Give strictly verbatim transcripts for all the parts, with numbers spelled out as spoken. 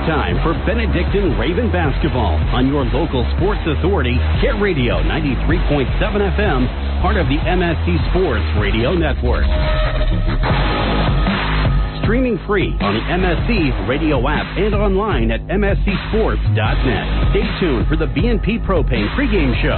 time for Benedictine Raven basketball on your local sports authority, Kit Radio ninety-three point seven F M, part of the M S C Sports Radio Network. Streaming free on the M S C radio app and online at m s c sports dot net. Stay tuned for the B and P Propane pregame show.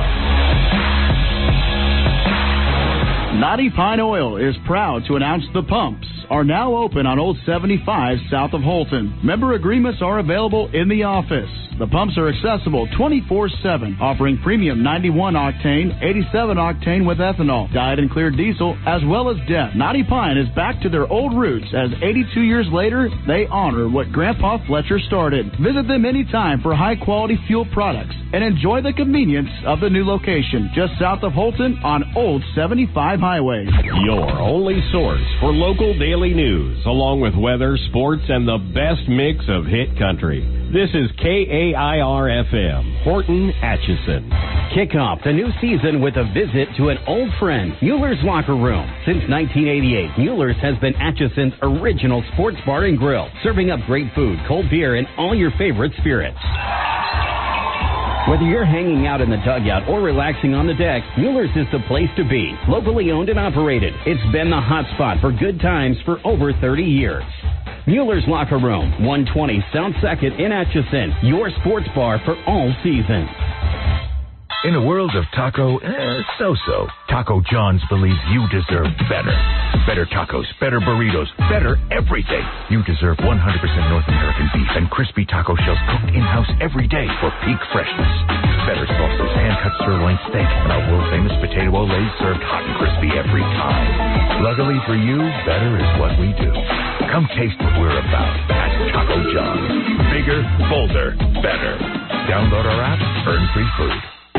Knotty Pine Oil is proud to announce the pumps are now open on Old seventy-five south of Holton. Member agreements are available in the office. The pumps are accessible twenty-four seven, offering premium ninety-one octane, eighty-seven octane with ethanol, dyed and clear diesel, as well as D E F. Knotty Pine is back to their old roots as eighty-two years later, they honor what Grandpa Fletcher started. Visit them anytime for high-quality fuel products and enjoy the convenience of the new location just south of Holton on Old seventy-five Highway. Your only source for local daily news, along with weather, sports, and the best mix of hit country. This is K A I R F M, Horton, Atchison. Kick off the new season with a visit to an old friend, Mueller's Locker Room. Since nineteen eighty-eight, Mueller's has been Atchison's original sports bar and grill, serving up great food, cold beer, and all your favorite spirits. Whether you're hanging out in the dugout or relaxing on the deck, Mueller's is the place to be. Locally owned and operated, it's been the hot spot for good times for over thirty years. Mueller's Locker Room, one twenty South second in Atchison, your sports bar for all seasons. In a world of taco, eh, so-so, Taco John's believes you deserve better. Better tacos, better burritos, better everything. You deserve one hundred percent North American beef and crispy taco shells cooked in-house every day for peak freshness. Better sauces, hand-cut sirloin steak, and our world-famous potato olays served hot and crispy every time. Luckily for you, better is what we do. Come taste what we're about at Taco John's. Bigger, bolder, better. Download our app, earn free food.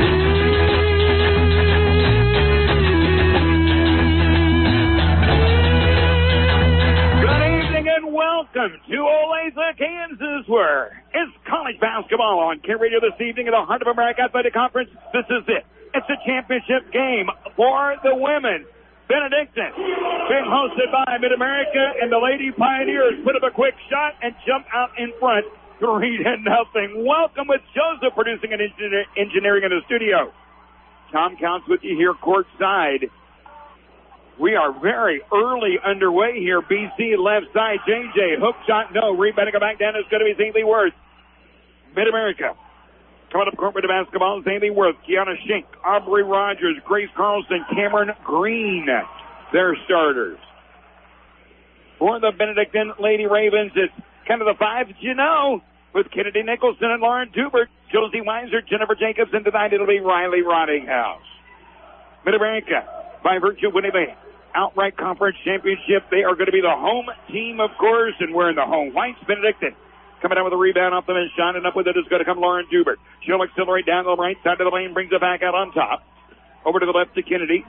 Welcome to Olathe, Kansas, where it's college basketball on Kit Radio this evening at the Heart of America Athletic Conference. This is it. It's a championship game for the women. Benedictine being hosted by Mid-America, and the Lady Pioneers put up a quick shot and jump out in front, three to nothing. Welcome with Joseph producing and engineering in the studio. Tom Counts with you here courtside. We are very early underway here. B C left side. J J. Hook shot. No. Rebounding back down is going to be Zaylee Worth. Mid-America. Coming up court with the basketball. Zaylee Worth. Kiana Schenk. Aubrey Rogers. Grace Carlson. Cameron Green. Their starters. For the Benedictine Lady Ravens, it's kind of the five that you know. With Kennedy Nicholson and Lauren Dubert. Josie Weiser. Jennifer Jacobs. And tonight it'll be Riley Rottinghouse. Mid-America. By virtue of winning the outright conference championship, they are going to be the home team, of course, and we're in the home whites. Benedictine coming down with a rebound off them and shining up with it is going to come Lauren Dubert. She'll accelerate down the right side of the lane, brings it back out on top. Over to the left to Kennedy.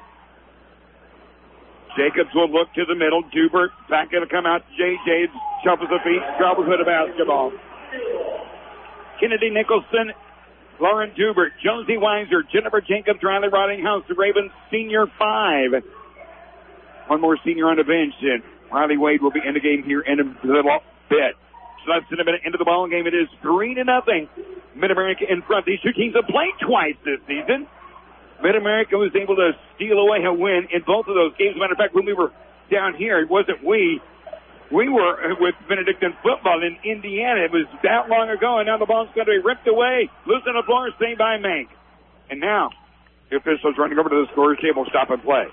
Jacobs will look to the middle. Dubert back going to come out to J J. Shuffles the feet, travels with the basketball. Kennedy Nicholson, Lauren Dubert, Josie Weiser, Jennifer Jacobs, Riley Rottinghouse, the Ravens senior five. One more senior on the bench, and Riley Wade will be in the game here in a little bit. So less than a minute into the ball game. It is three to nothing. Mid-America in front. These two teams have played twice this season. Mid-America was able to steal away a win in both of those games. As a matter of fact, when we were down here, it wasn't we. We were with Benedictine football in Indiana. It was that long ago, and now the ball's going to be ripped away. Loose on the floor, saved by Mank. And now, the officials running over to the scorer's table, stop and play.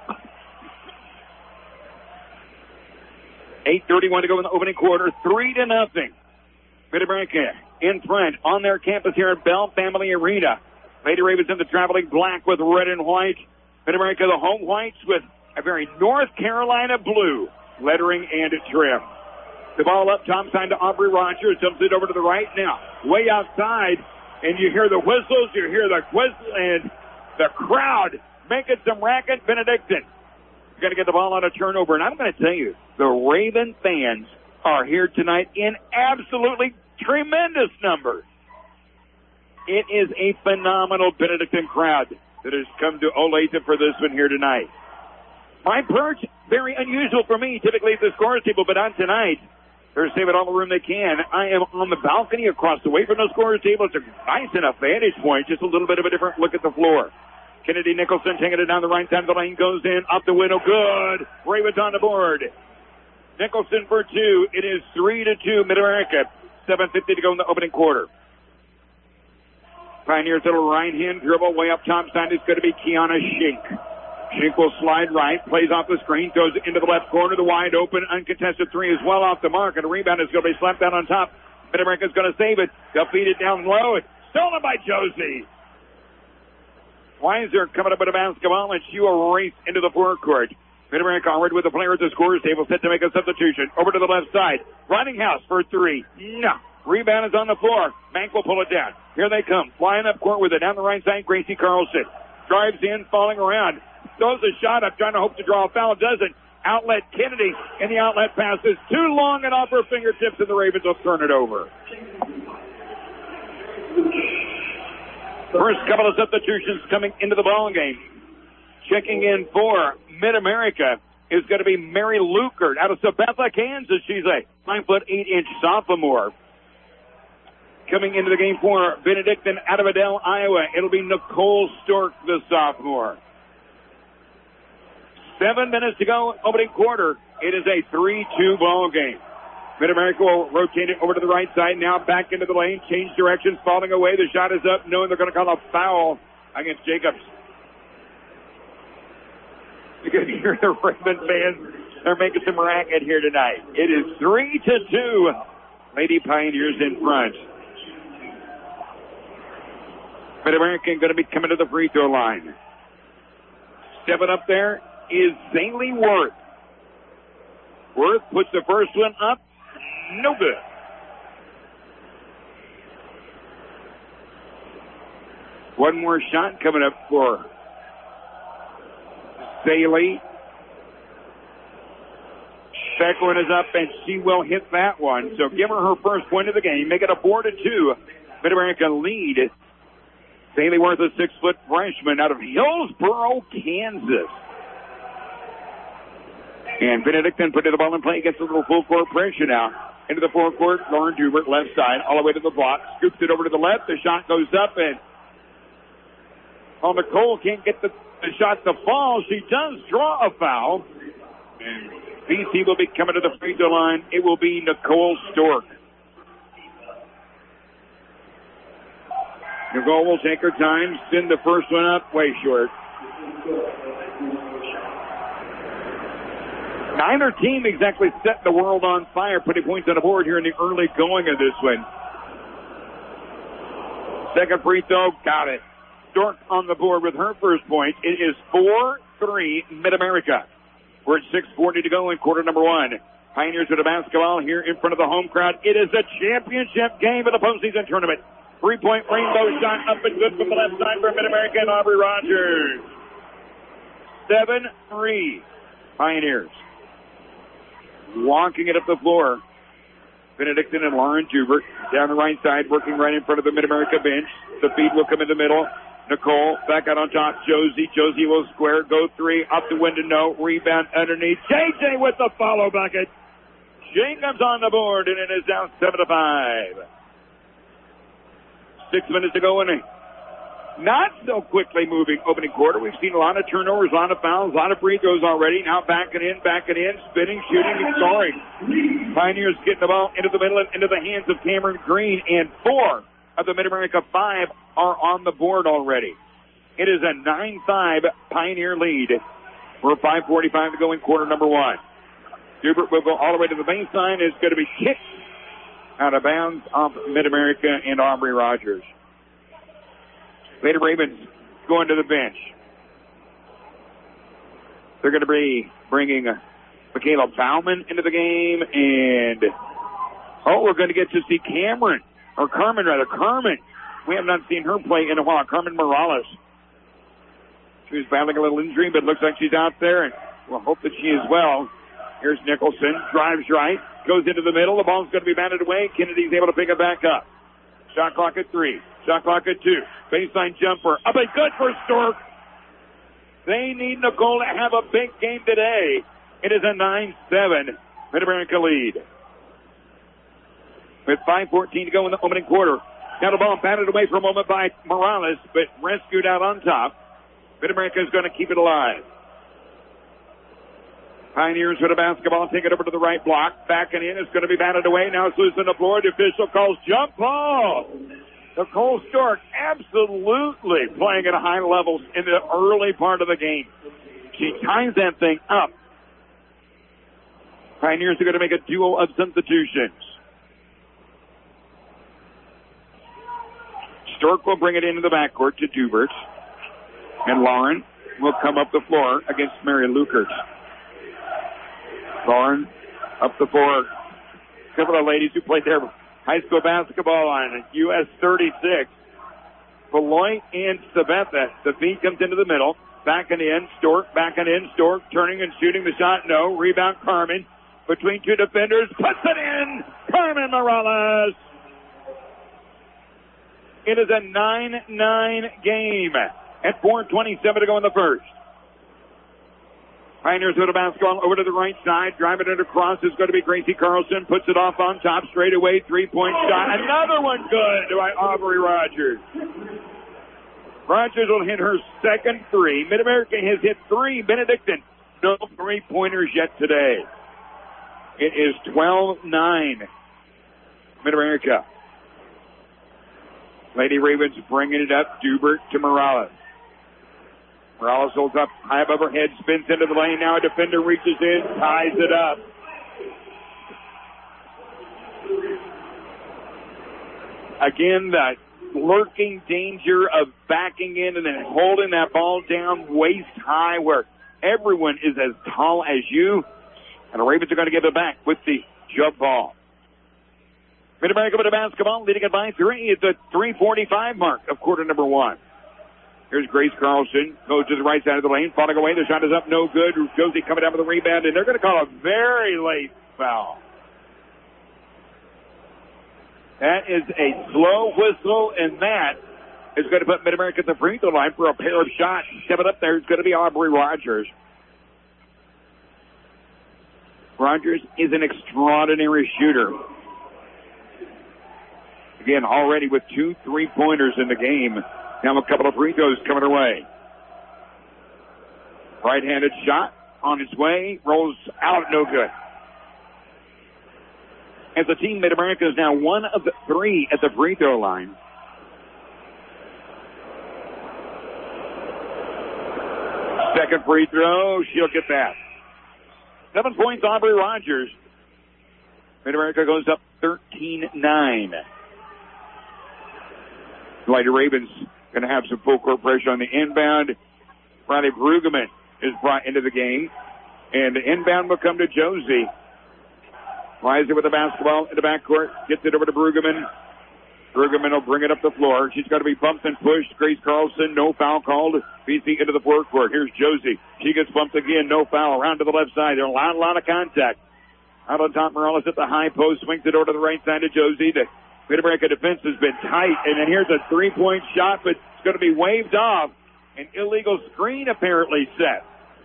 eight thirty-one to go in the opening quarter, three to nothing. Mid-America in front on their campus here at Bell Family Arena. Lady Ravens in the traveling black with red and white. Mid-America, the home whites with a very North Carolina blue lettering and trim. The ball up top side to Aubrey Rogers. Dumps it over to the right now. Way outside, and you hear the whistles, you hear the whistle, and the crowd making some racket. Benedictine going to get the ball on a turnover, and I'm going to tell you, the Raven fans are here tonight in absolutely tremendous numbers. It is a phenomenal Benedictine crowd that has come to Olathe for this one here tonight. My perch, very unusual for me, typically at the scorer's table, but on tonight, They're saving all the room they can. I am on the balcony across the way from the scorer's table. It's a nice enough vantage point. Just a little bit of a different look at the floor. Kennedy Nicholson taking it down the right side of the lane. Goes in. Up the window. Good. Ravens on the board. Nicholson for two. It is three to two Mid-America. seven fifty to go in the opening quarter. Pioneers little right hand dribble way up top side. It's going to be Kiana Shink. Shink will slide right, plays off the screen, goes into the left corner, the wide open, uncontested three is well off the mark, and a rebound is going to be slapped down on top. Mid-America's going to save it. They'll feed it down low. It's stolen by Josie. Weiser coming up with a basketball, and she will race into the forecourt. Mid-America already with the player at the scorer's table, set to make a substitution. Over to the left side. Ridinghouse for three. No. Rebound is on the floor. Mank will pull it down. Here they come. Flying up court with it. Down the right side, Gracie Carlson. Drives in, falling around. Throws a shot up, trying to hope to draw a foul. Doesn't. Outlet Kennedy, and the outlet pass is too long and off her fingertips, and the Ravens will turn it over. First couple of substitutions coming into the ball game. Checking in for Mid-America is going to be Mary Lukert out of Sabetha, Kansas. She's a five foot eight inch sophomore. Coming into the game for Benedictine out of Adel, Iowa, it'll be Nicole Stork, the sophomore. Seven minutes to go, opening quarter. It is a three two ball game. Mid-America will rotate it over to the right side. Now back into the lane. Change directions, falling away. The shot is up, knowing they're going to call a foul against Jacobs. You can hear the Raven fans. They're making some racket here tonight. It is three to two. Lady Pioneers in front. Mid-America going to be coming to the free throw line. Stepping up there is Zaylee Worth. Worth puts the first one up. No good. One more shot coming up for Zaylee. Second one is up, and she will hit that one. So give her her first point of the game. Make it a four to two. Mid-America lead. Zaylee Worth, a six-foot freshman out of Hillsboro, Kansas. And Benedictine put the ball in play against a little full court pressure now. Into the forecourt, Lauren Dubert, left side, all the way to the block. Scoops it over to the left. The shot goes up, and oh, Nicole can't get the, the shot to fall. She does draw a foul. And B C will be coming to the free throw line. It will be Nicole Stork. Nicole will take her time, send the first one up, way short. Neither team exactly set the world on fire, putting points on the board here in the early going of this one. Second free throw, got it. Stork on the board with her first point. It is four three Mid-America. We're at six forty to go in quarter number one. Pioneers with a basketball here in front of the home crowd. It is a championship game of the postseason tournament. Three-point rainbow shot up and good from the left side for Mid-America and Aubrey Rogers. seven three Pioneers. Walking it up the floor. Benedictine and Lauren Dubert down the right side, working right in front of the Mid-America bench. The feed will come in the middle. Nicole back out on top. Josie. Josie will square. Go three. Up the window. No. Rebound underneath. J J with the follow bucket. Jacobs on the board, and it is down seven to five. Six minutes to go in a not so quickly moving opening quarter. We've seen a lot of turnovers, a lot of fouls, a lot of free throws already. Now backing in, backing in, spinning, shooting, and scoring. Pioneers getting the ball into the middle and into the hands of Cameron Green, and four of the Mid-America five are on the board already. It is a nine five Pioneer lead. We're five forty-five to go in quarter number one. Dubert will go all the way to the baseline. It's going to be kicked out of bounds off Mid-America and Aubrey Rogers. Later Ravens going to the bench. They're going to be bringing Michaela Bauman into the game, and oh, we're going to get to see Cameron, or Carmen rather, Carmen. We have not seen her play in a while. Carmen Morales. She was battling a little injury, but it looks like she's out there, and we'll hope that she is well. Here's Nicholson, drives right, goes into the middle. The ball's going to be batted away. Kennedy's able to pick it back up. Shot clock at three. Shot clock at two. Baseline jumper. Up and good for Stork. They need Nicole to have a big game today. It is a nine seven Mid-America lead. with five fourteen to go in the opening quarter. Now the ball batted away for a moment by Morales, but rescued out on top. Mid-America is going to keep it alive. Pioneers with a basketball, take it over to the right block. Backing in, it's going to be batted away. Now it's loose on the floor. The official calls jump ball. Nicole Stork absolutely playing at a high level in the early part of the game. She ties that thing up. Pioneers are going to make a duo of substitutions. Stork will bring it into the backcourt to Dubert. And Lauren will come up the floor against Mary Lukert. Lauren up the floor. A couple of ladies who played their high school basketball on U S thirty-six. Beloit and Sabetha. The feed comes into the middle. Backing in. Stork backing in. Stork turning and shooting the shot. No. Rebound Carmen. Between two defenders. Puts it in. Carmen Morales. It is a nine nine game at four twenty-seven to go in the first. Pioneers with a basketball over to the right side. Driving it across is going to be Gracie Carlson. Puts it off on top. Straight away. Three-point shot. Another one good by Aubrey Rogers. Rogers will hit her second three. Mid-America has hit three. Benedictine, no three-pointers yet today. It is twelve nine. Mid-America. Lady Ravens bringing it up. Dubert to Morales. Morales holds up high above her head, spins into the lane. Now a defender reaches in, ties it up. Again, the lurking danger of backing in and then holding that ball down waist high where everyone is as tall as you. And the Ravens are going to give it back with the jump ball. Mid-America with a basketball, leading it by three at the three forty-five mark of quarter number one. Here's Grace Carlson, goes to the right side of the lane, falling away. The shot is up, no good. Josie coming down with a rebound, and they're going to call a very late foul. That is a slow whistle, and that is going to put Mid-America at the free throw line for a pair of shots. Stepping up there is going to be Aubrey Rogers. Rogers is an extraordinary shooter. Again, already with two three-pointers in the game. Now a couple of free throws coming her way. Right-handed shot on its way. Rolls out, no good. As a team, Mid-America is now one of the three at the free throw line. Second free throw, she'll get that. Seven points, Aubrey Rogers. Mid-America goes up thirteen nine. Lady Ravens going to have some full court pressure on the inbound. Riley Brueggemann is brought into the game. And the inbound will come to Josie. Weiser with the basketball in the backcourt. Gets it over to Brueggemann. Brueggemann will bring it up the floor. She's going to be bumped and pushed. Grace Carlson, no foul called. B C into the forecourt. Here's Josie. She gets bumped again, no foul. Around to the left side. There's a lot, a lot of contact. Out on top, Morales at the high post. Swings it over to the right side of Josie. The Mid-America defense has been tight. And then here's a three-point shot, but it's going to be waved off. An illegal screen apparently set.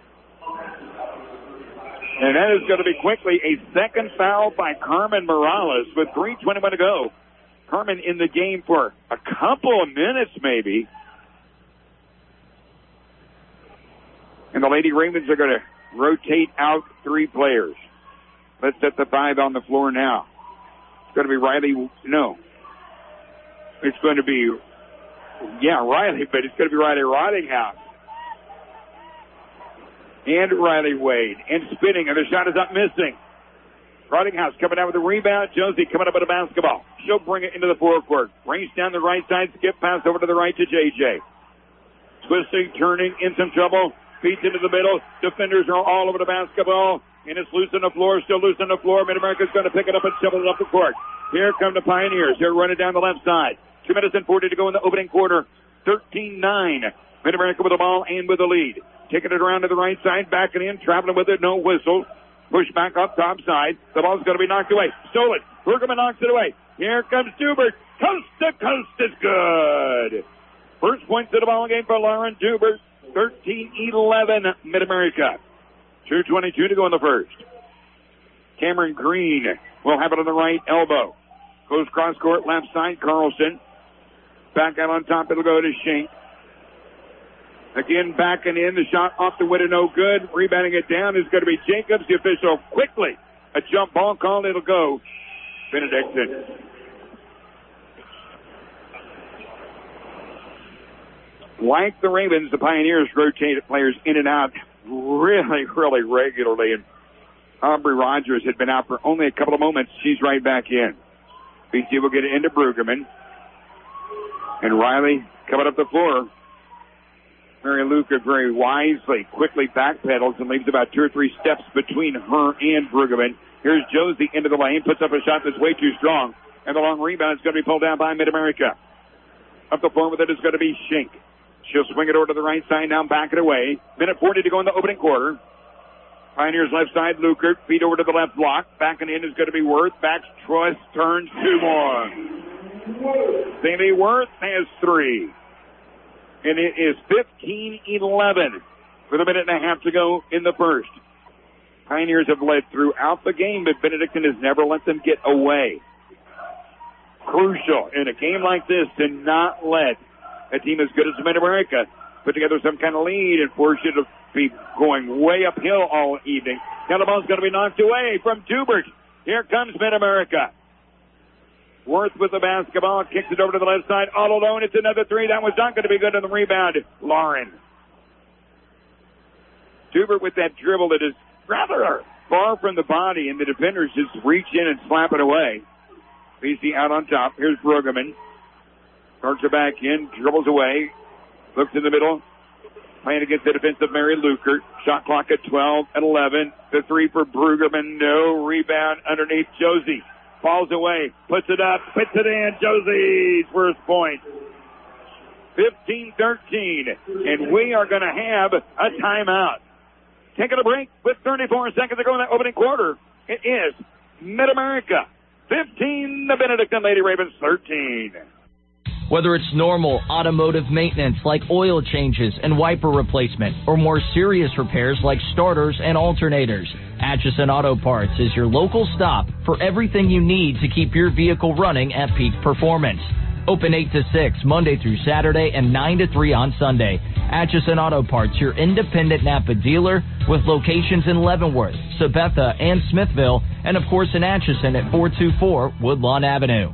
And that is going to be quickly a second foul by Carmen Morales with three twenty-one to go. Carmen in the game for a couple of minutes maybe. And the Lady Ravens are going to rotate out three players. Let's set the five on the floor now. It's going to be Riley. No. It's going to be, yeah, Riley, but it's going to be Riley Rottinghouse. And Riley Wade. And spinning, and the shot is up missing. Rottinghouse coming out with a rebound. Josie coming up with a basketball. She'll bring it into the forecourt. Range down the right side. Skip pass over to the right to J J. Twisting, turning, in some trouble. Feeds into the middle. Defenders are all over the basketball. And it's loose on the floor. Still loose on the floor. Mid-America's going to pick it up and shovel it up the court. Here come the Pioneers. They're running down the left side. Two minutes and forty to go in the opening quarter. thirteen nine. Mid-America with the ball and with the lead. Taking it around to the right side. Backing in. Traveling with it. No whistle. Push back up top side. The ball's going to be knocked away. Stolen. Brueggemann knocks it away. Here comes Dubert. Coast to coast is good. First points of the ball game for Lauren Dubert. thirteen eleven Mid-America. two twenty-two to go in the first. Cameron Green will have it on the right elbow. Goes cross court, left side, Carlson. Back out on top, it'll go to Shink. Again, backing in, the shot off the window, no good. Rebounding it down is going to be Jacobs. The official quickly. A jump ball called, it'll go. Benedictine. Like the Ravens, the Pioneers rotate players in and out really, really regularly. And Aubrey Rogers had been out for only a couple of moments. She's right back in. B C will get it into Brueggemann. And Riley coming up the floor. Mary Luca very wisely, quickly backpedals and leaves about two or three steps between her and Brueggemann. Here's Josie into the lane, puts up a shot that's way too strong. And the long rebound is going to be pulled down by Mid-America. Up the floor with it is going to be Shink. She'll swing it over to the right side, now back it away. Minute forty to go in the opening quarter. Pioneers left side, Lukert, feed over to the left block. Backing in is going to be Worth. Backs, Troyes, turns, two more. Sammy Worth has three. And it is fifteen eleven with a minute and a half to go in the first. Pioneers have led throughout the game, but Benedictine has never let them get away. Crucial in a game like this to not let a team as good as Mid-America put together some kind of lead and force you to be going way uphill all evening. Now the ball's going to be knocked away from Dubert. Here comes Mid-America. Worth with the basketball, kicks it over to the left side, all alone. It's another three. That was not going to be good on the rebound. Lauren. Dubert with that dribble that is rather far from the body, and the defenders just reach in and slap it away. B C out on top. Here's Brueggemann. Starts her back in, dribbles away, looks in the middle, playing against the defensive Mary Lukert. Shot clock at twelve and eleven. The three for Brueggemann. No rebound underneath Josie. Falls away, puts it up, puts it in. Josie's first point. fifteen thirteen. And we are going to have a timeout. Taking a break with thirty-four seconds to go in the opening quarter. It is Mid-America fifteen, the Benedictine Lady Ravens thirteen. Whether it's normal automotive maintenance like oil changes and wiper replacement, or more serious repairs like starters and alternators, Atchison Auto Parts is your local stop for everything you need to keep your vehicle running at peak performance. Open eight to six Monday through Saturday and nine to three on Sunday. Atchison Auto Parts, your independent Napa dealer with locations in Leavenworth, Sabetha, and Smithville, and of course in Atchison at four two four Woodlawn Avenue.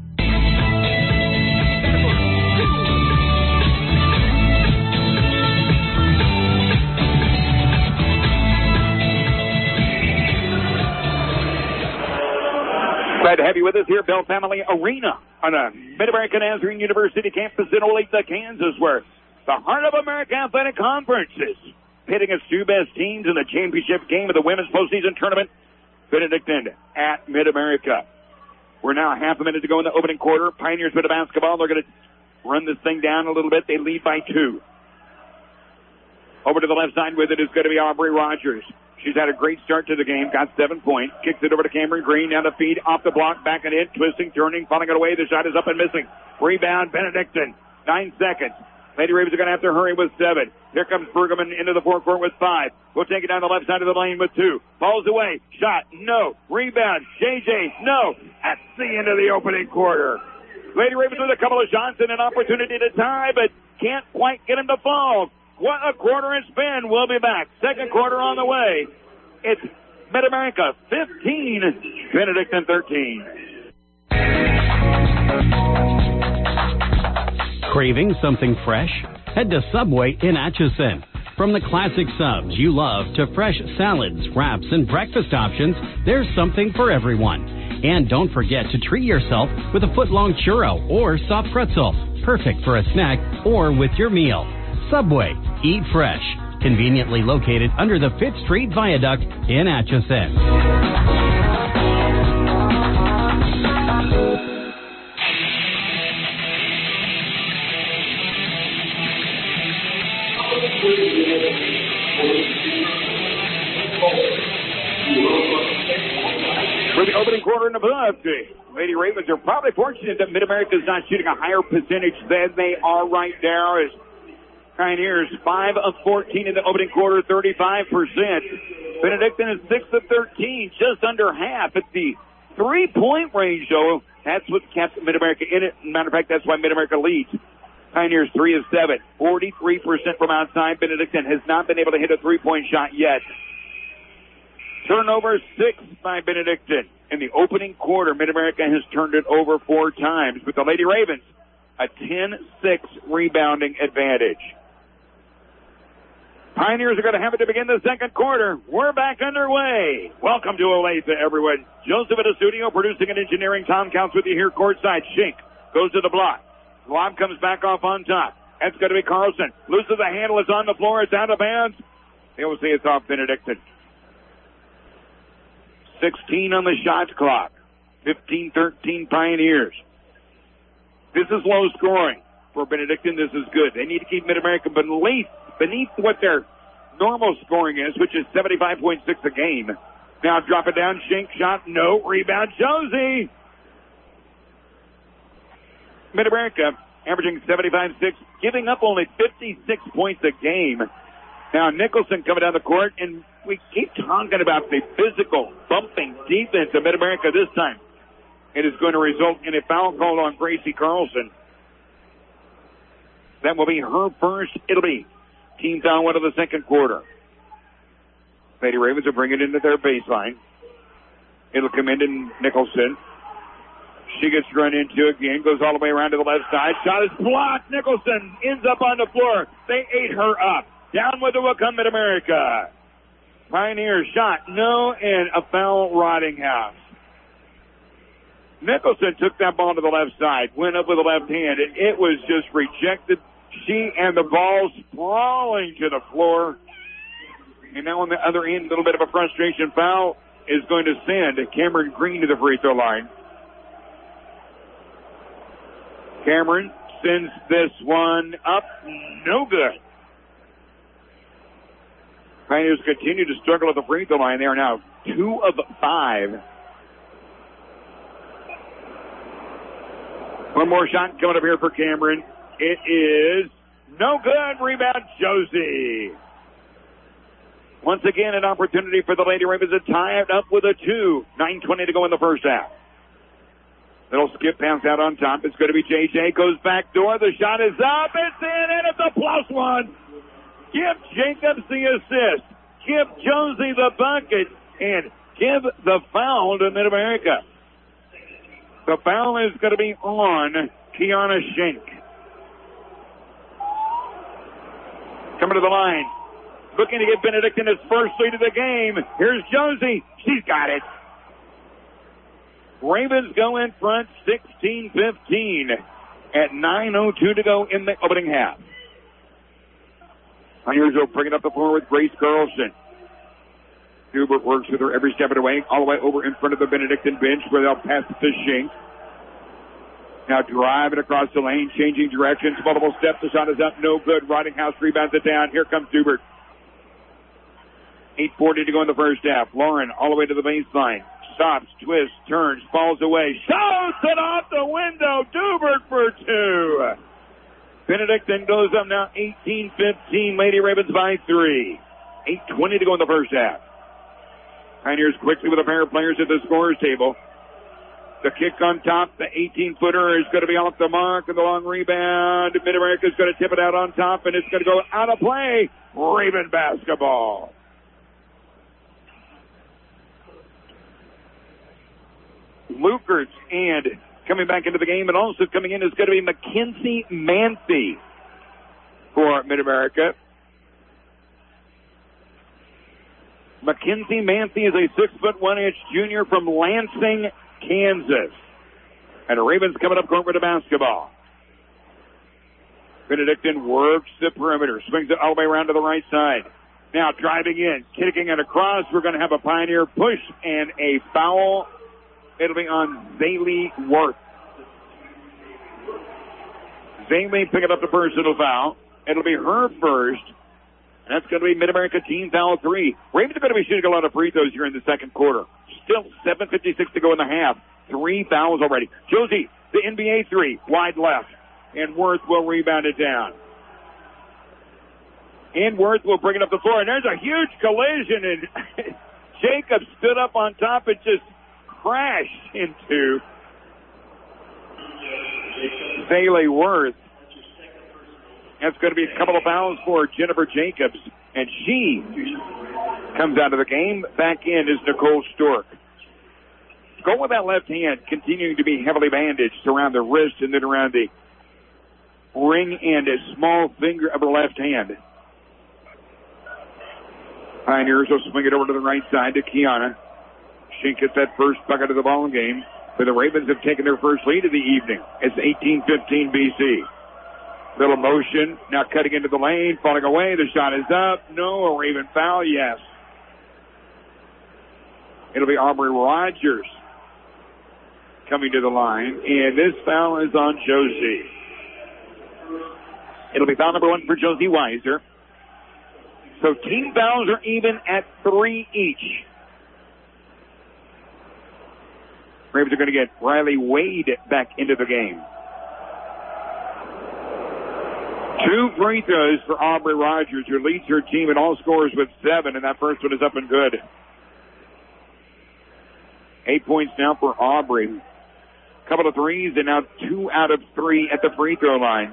Glad to have you with us here at Bell Family Arena on a Mid-American Nazarene University campus in Olathe, Kansas, where the Heart of America Athletic Conference is pitting its two best teams in the championship game of the women's postseason tournament. Benedictine at Mid-America. We're now half a minute to go in the opening quarter. Pioneers with the basketball. They're going to run this thing down a little bit. They lead by two. Over to the left side with it is going to be Aubrey Rogers. She's had a great start to the game, got seven points, kicks it over to Cameron Green, down the feed, off the block, back and in, twisting, turning, falling it away, the shot is up and missing. Rebound, Benedictine, nine seconds. Lady Ravens are going to have to hurry with seven. Here comes Brueggemann into the forecourt with five. We'll take it down the left side of the lane with two. Falls away, shot, no. Rebound, J J, no. That's the end of the opening quarter. Lady Ravens with a couple of shots and an opportunity to tie, but can't quite get them to fall. What a quarter it's been. We'll be back. Second quarter on the way. It's Mid-America fifteen, Benedictine thirteen. Craving something fresh? Head to Subway in Atchison. From the classic subs you love to fresh salads, wraps, and breakfast options, there's something for everyone. And don't forget to treat yourself with a foot-long churro or soft pretzel. Perfect for a snack or with your meal. Subway, eat fresh. Conveniently located under the Fifth Street Viaduct in Atchison. For the opening quarter in the books, Lady Ravens are probably fortunate that Mid-America is not shooting a higher percentage than they are right now. As Pioneers, five of fourteen in the opening quarter, thirty-five percent. Benedictine is six of thirteen, just under half. At the three-point range, though, That's what kept Mid-America in it. Matter of fact, that's why Mid-America leads. Pioneers three of seven, forty-three percent from outside. Benedictine has not been able to hit a three-point shot yet. Turnover six by Benedictine. In the opening quarter, Mid-America has turned it over four times. With the Lady Ravens, a ten six rebounding advantage. Pioneers are going to have it to begin the second quarter. We're back underway. Welcome to Olathe, everyone. Joseph at the studio, producing and engineering. Tom Counts with you here courtside. Shink goes to the block. Lob comes back off on top. That's going to be Carlson. Loses the handle. It's on the floor. It's out of bounds. They will say it's off Benedictine. sixteen on the shot clock. fifteen thirteen Pioneers. This is low scoring. For Benedictine, this is good. They need to keep Mid-America beneath, beneath what their normal scoring is, which is seventy-five point six a game. Now drop it down. Shink shot. No. Rebound. Josie. Mid-America averaging seventy-five six, giving up only fifty-six points a game. Now Nicholson coming down the court, and we keep talking about the physical, bumping defense of Mid-America this time. It is going to result in a foul call on Gracie Carlson. That will be her first. It'll be team foul one of the second quarter. Lady Ravens will bring it into their baseline. It'll come into Nicholson. She gets run into again, goes all the way around to the left side. Shot is blocked. Nicholson ends up on the floor. They ate her up. Down with it will come Mid-America. Pioneer shot, no, and a foul Rottinghouse. Nicholson took that ball to the left side, went up with the left hand, and it was just rejected. She and the ball sprawling to the floor. And now on the other end, a little bit of a frustration foul is going to send Cameron Green to the free throw line. Cameron sends this one up, no good. Pioneers continue to struggle at the free throw line. They are now two of five. One more shot coming up here for Cameron. It is no good. Rebound, Josie. Once again, an opportunity for the Lady Ravens to tie it up with a two. nine twenty to go in the first half. Little skip pass out on top. It's going to be J J. Goes back door. The shot is up. It's in, and it's a plus one. Give Jacobs the assist. Give Josie the bucket. And give the foul to Mid-America. The foul is going to be on Kiana Shink. Coming to the line. Looking to get Benedictine his first lead of the game. Here's Josie. She's got it. Ravens go in front sixteen fifteen at nine oh two to go in the opening half. Pioneers will bring it up the floor with Grace Carlson. Hubert works with her every step of the way, all the way over in front of the Benedictine bench where they'll pass it to Shink. Now driving across the lane, changing directions, multiple steps. The shot is up, no good. Rottinghouse rebounds it down. Here comes Hubert. eight forty to go in the first half. Lauren all the way to the baseline. Stops, twists, turns, falls away. Shoots it off the window. Dubert for two. Benedictine goes up now eighteen fifteen. Lady Ravens by three. eight twenty to go in the first half. Pioneers quickly with a pair of players at the scorer's table. The kick on top, the eighteen-footer is going to be off the mark, and the long rebound. Mid-America is going to tip it out on top, and it's going to go out of play. Raven basketball. Lukerts and coming back into the game, and also coming in is going to be Mackenzie Manthe for Mid-America. Mackenzie Manthe is a six foot one inch junior from Lansing, Kansas. And the Ravens coming up court with a basketball. Benedictine works the perimeter, swings it all the way around to the right side. Now driving in, kicking it across. We're going to have a Pioneer push and a foul. It'll be on Zaylee Worth. Zaylee picking up the personal foul. It'll be her first. That's going to be Mid-America team foul three. Ravens are going to be shooting a lot of free throws here in the second quarter. Still seven fifty-six to go in the half. Three fouls already. Josie, the N B A three, wide left. And Worth will rebound it down. And Worth will bring it up the floor. And there's a huge collision. And Jacob stood up on top and just crashed into Zaylee Worth. That's going to be a couple of fouls for Jennifer Jacobs. And she comes out of the game. Back in is Nicole Stork. Go with that left hand, continuing to be heavily bandaged around the wrist and then around the ring and a small finger of her left hand. Pioneers will swing it over to the right side to Kiana. She gets that first bucket of the ball game. But the Ravens have taken their first lead of the evening. It's eighteen fifteen B C. Little motion, now cutting into the lane, falling away. The shot is up. No, a Raven foul, yes. It'll be Aubrey Rogers coming to the line, and this foul is on Josie. It'll be foul number one for Josie Weiser. So team fouls are even at three each. Ravens are going to get Riley Wade back into the game. Two free throws for Aubrey Rogers, who leads her team in all scores with seven, and that first one is up and good. Eight points now for Aubrey. Couple of threes, and now two out of three at the free throw line.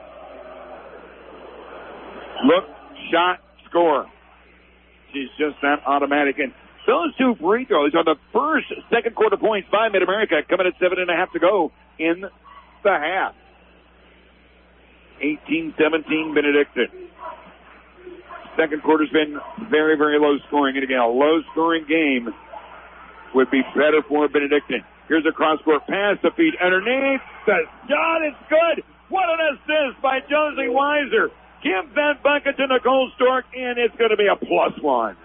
Look, shot, score. She's just that automatic. And those two free throws are the first second quarter points by Mid-America, coming at seven and a half to go in the half. eighteen seventeen Benedictine. Second quarter's been very, very low scoring. And again, a low scoring game would be better for Benedictine. Here's a cross-court pass to feed underneath. The shot is good. What an assist by Josie Weiser. Give that bucket to Nicole Stork, and it's going to be a plus one.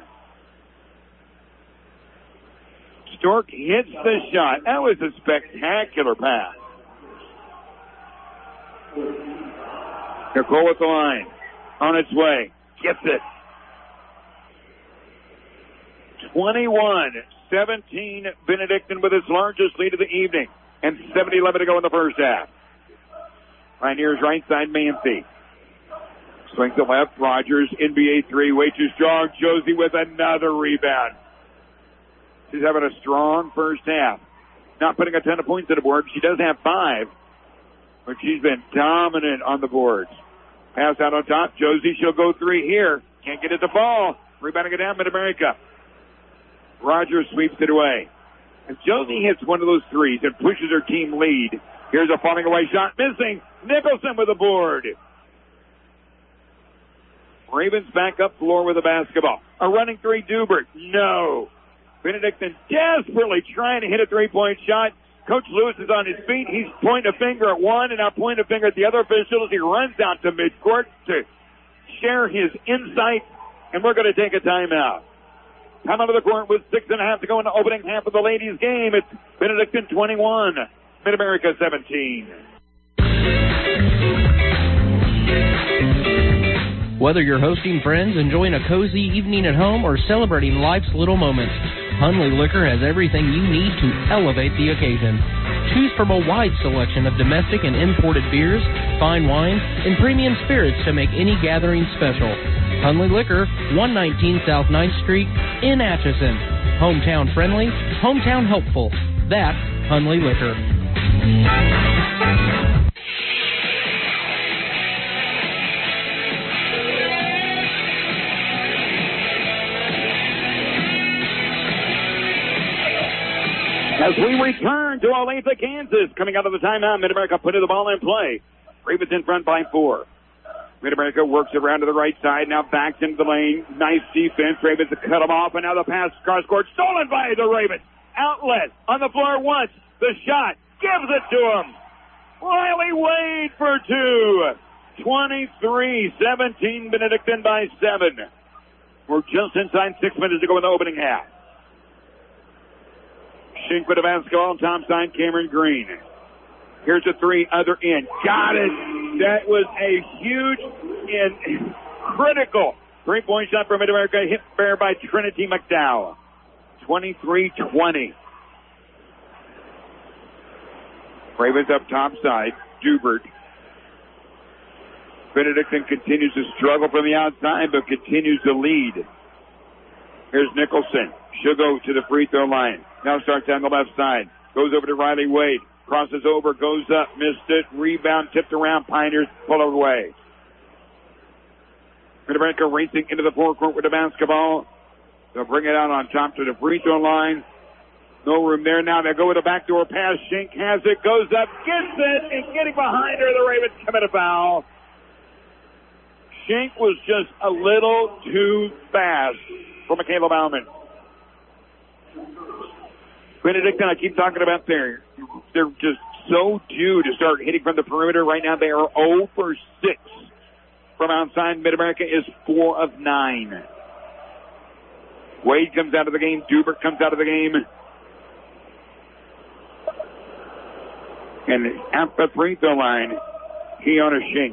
Stork hits the shot. That was a spectacular pass. Nicole at the line. On its way. Gets it. twenty-one seventeen Benedictine with its largest lead of the evening. And seven eleven to go in the first half. Pioneers right side, Mancy. Swings to left, Rogers, N B A three, way too strong. Josie with another rebound. She's having a strong first half. Not putting a ton of points on the board. She does have five, but she's been dominant on the boards. Pass out on top. Josie, she'll go three here. Can't get it to fall. Rebounding it down, Mid-America. Rogers sweeps it away. If Josie hits one of those threes and pushes her team lead, here's a falling away shot. Missing. Nicholson with the board. Ravens back up floor with a basketball. A running three, Dubert. No. Benedictine desperately trying to hit a three-point shot. Coach Lewis is on his feet. He's pointing a finger at one and now pointing a finger at the other official as he runs out to midcourt to share his insight, and we're going to take a timeout. Time out of the court with six and a half to go in the opening half of the ladies' game. It's Benedictine twenty-one, Mid-America seventeen. Whether you're hosting friends, enjoying a cozy evening at home, or celebrating life's little moments, Hunley Liquor has everything you need to elevate the occasion. Choose from a wide selection of domestic and imported beers, fine wines, and premium spirits to make any gathering special. Hunley Liquor, one nineteen South ninth Street in Atchison. Hometown friendly, hometown helpful. That's Hunley Liquor. As we return to Olathe, Kansas, coming out of the timeout, Mid-America putting the ball in play. Ravens in front by four. Mid-America works around to the right side, now backs into the lane. Nice defense. Ravens to cut them off, and now the pass cross court stolen by the Ravens. Outlet on the floor once. The shot gives it to him. Riley Wade for two. twenty-three seventeen, Benedictine by seven. We're just inside six minutes to go in the opening half. Shink with the basketball, top side, Cameron Green. Here's a three, other end. Got it. That was a huge and critical three-point shot for Mid-America, hit fair by Trinity McDowell. twenty-three twenty. Ravens up top side, Dubert. Benedictine continues to struggle from the outside, but continues to lead. Here's Nicholson. She'll go to the free throw line. Now starts on the left side. Goes over to Riley Wade. Crosses over, goes up, missed it. Rebound, tipped around. Pioneers pull it away. Mid-America racing into the forecourt with the basketball. They'll bring it out on top to the free throw line. No room there now. They go with a backdoor pass. Shink has it, goes up, gets it, and getting behind her, the Ravens commit a foul. Shink was just a little too fast for Michaela Bauman. Benedictine, I keep talking about there. They're just so due to start hitting from the perimeter. Right now they are zero for six from outside. Mid-America is four of nine. Wade comes out of the game. Dubert comes out of the game. And at the free throw line, Kiana Shink.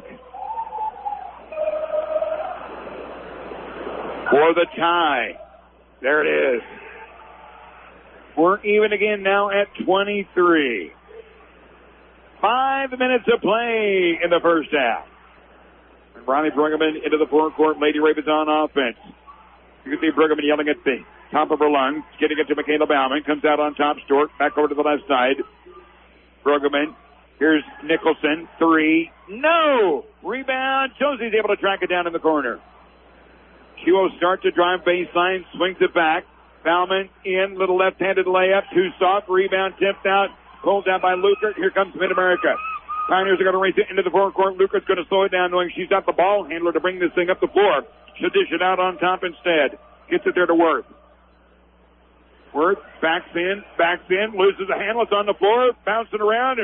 For the tie. There it is. We're even again now at twenty-three. Five minutes of play in the first half. And Ronnie Brueggemann into the forecourt. Lady Ravens on offense. You can see Brueggemann yelling at the top of her lungs. Getting it to Michaela Bauman. Comes out on top. Stork back over to the left side. Brueggemann. Here's Nicholson. Three. No! Rebound. Josie's able to track it down in the corner. She will start to drive baseline. Swings it back. Bauman in. Little left-handed layup. Too soft. Rebound tipped out. Pulled down by Lukert. Here comes Mid-America. Pioneers are going to race it into the forecourt. Lukert's going to slow it down, knowing she's got the ball handler to bring this thing up the floor. She'll dish it out on top instead. Gets it there to Worth. Worth backs in, backs in, loses the handle. It's on the floor, bouncing around.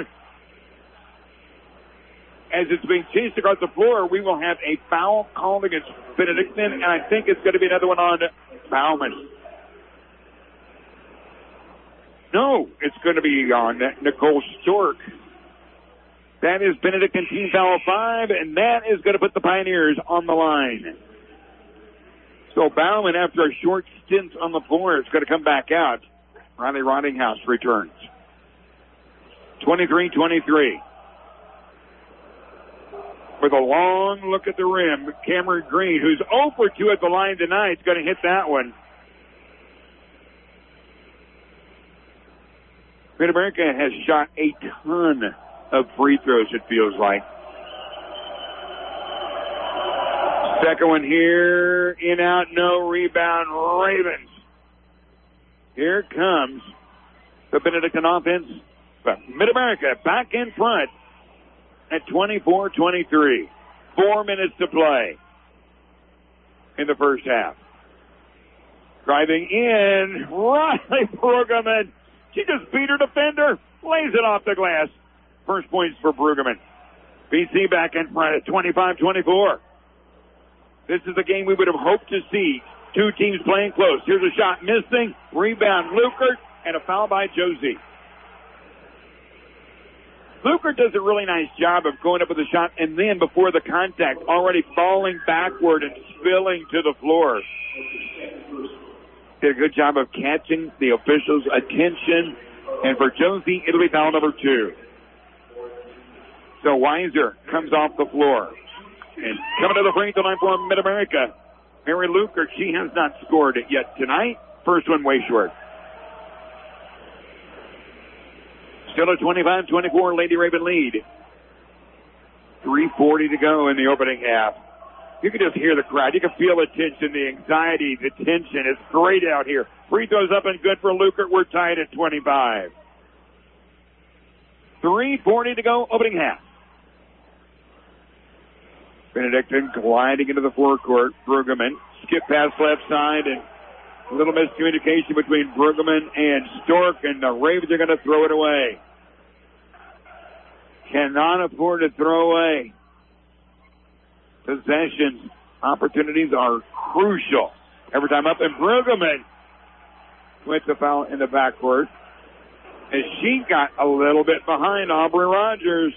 As it's being chased across the floor, we will have a foul called against Benedictine, and I think it's going to be another one on Bauman. No, it's going to be on Nicole Stork. That is Benedictine team foul five, and that is going to put the Pioneers on the line. So Bauman, after a short stint on the floor, is going to come back out. Riley Rottinghouse returns. twenty-three twenty-three. With a long look at the rim, Cameron Green, who's zero for two at the line tonight, is going to hit that one. Mid-America has shot a ton of free throws, it feels like. Second one here, in, out, no, rebound, Ravens. Here comes the Benedictine offense. But Mid-America back in front at twenty-four twenty-three. Four minutes to play in the first half. Driving in, Riley Brueggemann. She just beat her defender, lays it off the glass. First points for Brueggemann. B C back in front at twenty-five twenty-four. This is a game we would have hoped to see. Two teams playing close. Here's a shot missing. Rebound Lukert, and a foul by Josie. Lukert does a really nice job of going up with a shot, and then before the contact, already falling backward and spilling to the floor. Did a good job of catching the officials' attention. And for Josie, it'll be foul number two. So Weiser comes off the floor. And coming to the free throw line for Mid-America, Mary Lukert, she has not scored it yet tonight. First one way short. Still a twenty-five twenty-four Lady Raven lead. three forty to go in the opening half. You can just hear the crowd. You can feel the tension, the anxiety, the tension. It's great out here. Free throws up and good for Lukert. We're tied at twenty-five. three forty to go, opening half. Benedictine gliding into the forecourt. Brueggemann, skip past left side, and a little miscommunication between Brueggemann and Stork, and the Ravens are going to throw it away. Cannot afford to throw away. Possession opportunities are crucial. Every time up, and Brueggemann with the foul in the backcourt. As she got a little bit behind Aubrey Rogers.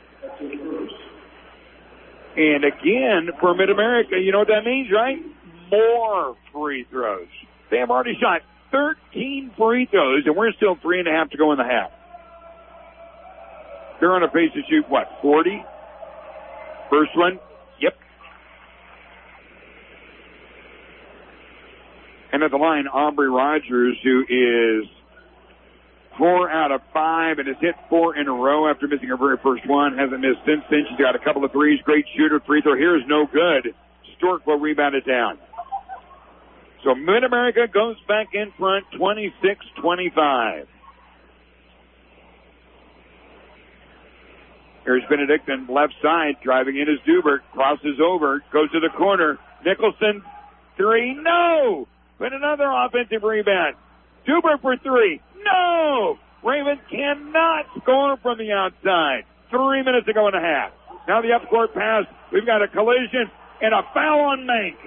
And again, for Mid-America, you know what that means, right? More free throws. They have already shot thirteen free throws, and we're still three and a half to go in the half. They're on a pace to shoot, what, forty? First one, yep. And at the line, Aubrey Rogers, who is four out of five and has hit four in a row after missing her very first one. Hasn't missed since then. She's got a couple of threes. Great shooter. Free throw here is no good. Stork will rebound it down. So Mid-America goes back in front, twenty-six twenty-five. Here's Benedictine, left side, driving in is Dubert, crosses over, goes to the corner. Nicholson, three, no! But another offensive rebound. Dubert for three, no! Ravens cannot score from the outside. Three minutes to go in a half. Now the up-court pass. We've got a collision and a foul on Mank.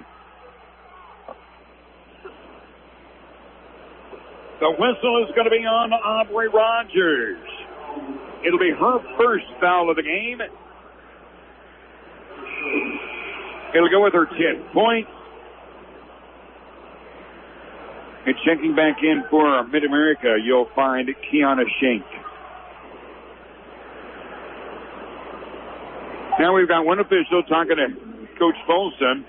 The whistle is going to be on Aubrey Rogers. It'll be her first foul of the game. It'll go with her ten points. And checking back in for Mid-America, you'll find Kiana Schenk. Now we've got one official talking to Coach Folsom.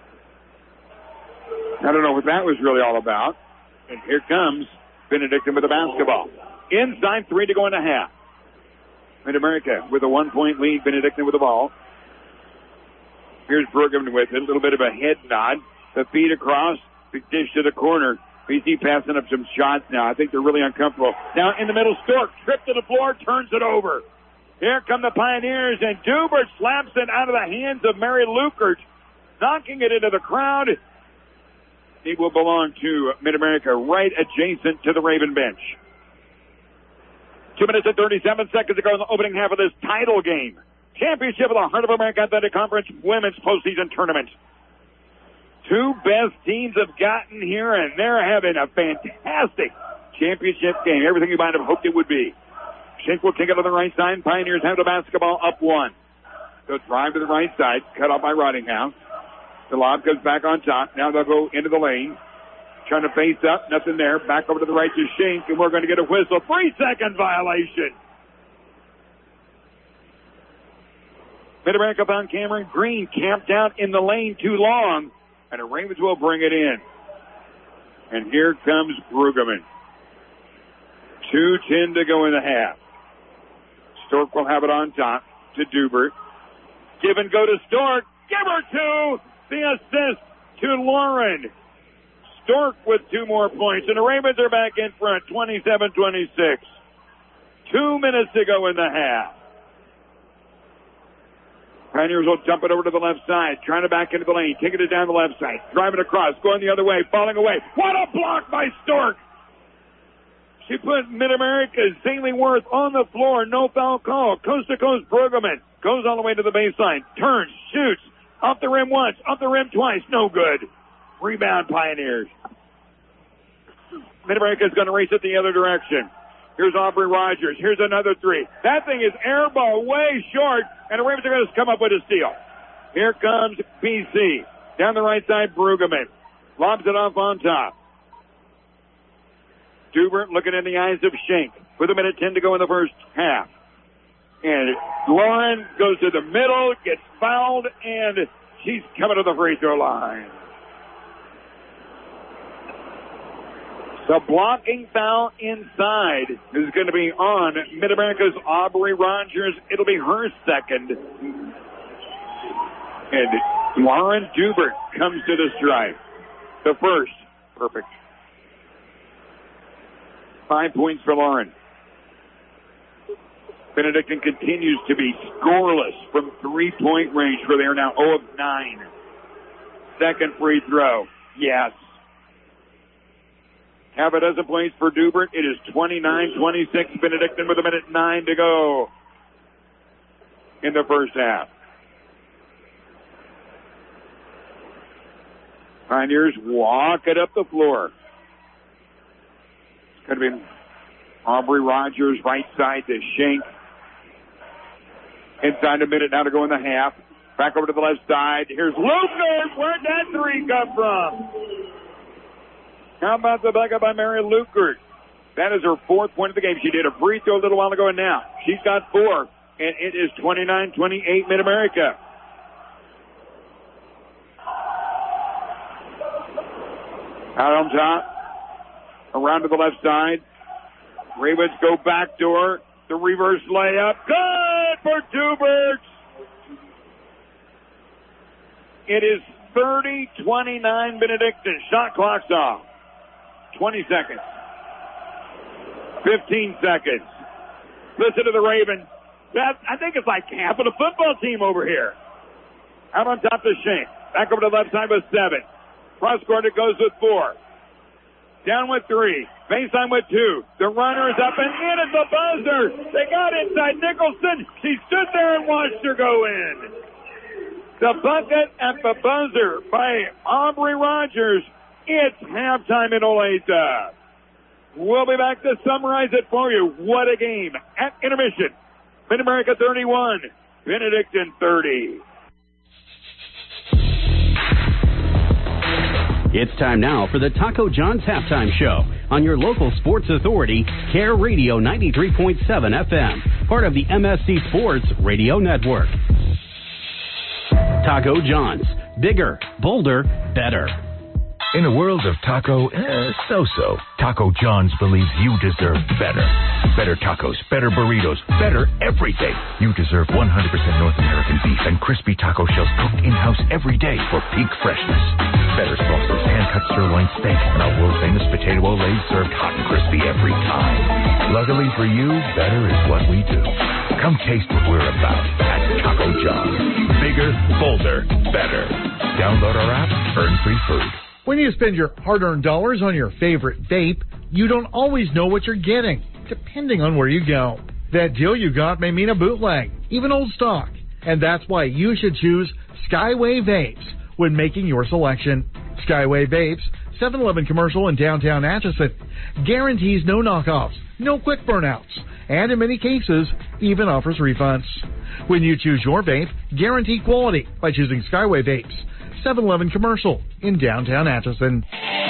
I don't know what that was really all about. And here comes Benedictine with the basketball. Inside, three to go in a half. Mid-America with a one-point lead. Benedictine with the ball. Here's Brigham with it. A little bit of a head nod. The feed across. Big dish to the corner. B C passing up some shots now. I think they're really uncomfortable. Now in the middle, Stork. Trip to the floor. Turns it over. Here come the Pioneers. And Dubert slaps it out of the hands of Mary Lukert. Knocking it into the crowd. It will belong to Mid-America right adjacent to the Raven bench. Two minutes and thirty-seven seconds to go in the opening half of this title game. Championship of the Heart of America Athletic Conference Women's Postseason Tournament. Two best teams have gotten here, and they're having a fantastic championship game. Everything you might have hoped it would be. Schenk will kick it on the right side. Pioneers have the basketball up one. They'll drive to the right side, cut off by Rottinghouse. The lob goes back on top. Now they'll go into the lane. Trying to face up. Nothing there. Back over to the right to Schenk, and we're going to get a whistle. Three-second violation. Mid-America found Cameron Green camped out in the lane too long, and the Ravens will bring it in. And here comes Brueggemann. two ten to go in the half. Stork will have it on top to Dubert. Give and go to Stork. Give her two. The assist to Lauren. Stork with two more points, and the Ravens are back in front, twenty-seven twenty-six. Two minutes to go in the half. Pioneers will dump it over to the left side, trying to back into the lane, taking it down the left side, driving across, going the other way, falling away. What a block by Stork! She put Mid-America's Zaylee Worth on the floor, no foul call. Coast to coast, Brueggemann goes all the way to the baseline, turns, shoots, off the rim once, off the rim twice, no good. Rebound, Pioneers. Mid-America's going to race it the other direction. Here's Aubrey Rogers. Here's another three. That thing is air ball way short, and the Ravens are going to come up with a steal. Here comes B C. Down the right side, Brueggemann. Lobs it off on top. Dubert looking in the eyes of Schenk with a minute ten to go in the first half. And Lauren goes to the middle, gets fouled, and she's coming to the free throw line. The blocking foul inside is going to be on Mid-America's Aubrey Rogers. It'll be her second. And Lauren Dubert comes to the strike. The first. Perfect. Five points for Lauren. Benedictine continues to be scoreless from three-point range, where they are now zero of nine. Second free throw. Yes. Half a dozen points for Dubert. It is twenty-nine twenty-six. Benedictine with a minute nine to go in the first half. Pioneers walk it up the floor. It's going to be Aubrey Rogers, right side to Schenk. Inside a minute now to go in the half. Back over to the left side. Here's Lukert. Where'd that three come from? How about the backup by Mary Lukert? That is her fourth point of the game. She did a free throw a little while ago, and now she's got four, and it is twenty-nine twenty-eight Mid-America. Out on top, around to the left side. Ravens go backdoor. The reverse layup. Good for Dubert. It is thirty twenty-nine Benedictine. Shot clock's off. twenty seconds. fifteen seconds. Listen to the Ravens. That, I think it's like half of the football team over here. Out on top of Shank. Back over to the left side with seven. Cross court it goes with four. Down with three. Baseline with two. The runner is up and in at the buzzer. They got inside Nicholson. She stood there and watched her go in. The bucket at the buzzer by Aubrey Rogers. It's halftime in Olathe. We'll be back to summarize it for you. What a game. At intermission. Mid-America thirty-one. Benedictine thirty. It's time now for the Taco John's Halftime Show on your local sports authority, Care Radio ninety-three point seven F M, part of the M S C Sports Radio Network. Taco John's. Bigger, bolder, better. In a world of taco, eh, so-so, Taco John's believes you deserve better. Better tacos, better burritos, better everything. You deserve one hundred percent North American beef and crispy taco shells cooked in-house every day for peak freshness. Better sauces, hand-cut sirloin steak, and our world-famous potato olays served hot and crispy every time. Luckily for you, better is what we do. Come taste what we're about at Taco John's. Bigger, bolder, better. Download our app, earn free food. When you spend your hard-earned dollars on your favorite vape, you don't always know what you're getting, depending on where you go. That deal you got may mean a bootleg, even old stock. And that's why you should choose Skyway Vapes when making your selection. Skyway Vapes, seven eleven commercial in downtown Atchison, guarantees no knockoffs, no quick burnouts, and in many cases, even offers refunds. When you choose your vape, guarantee quality by choosing Skyway Vapes. seven eleven commercial in downtown Atchison.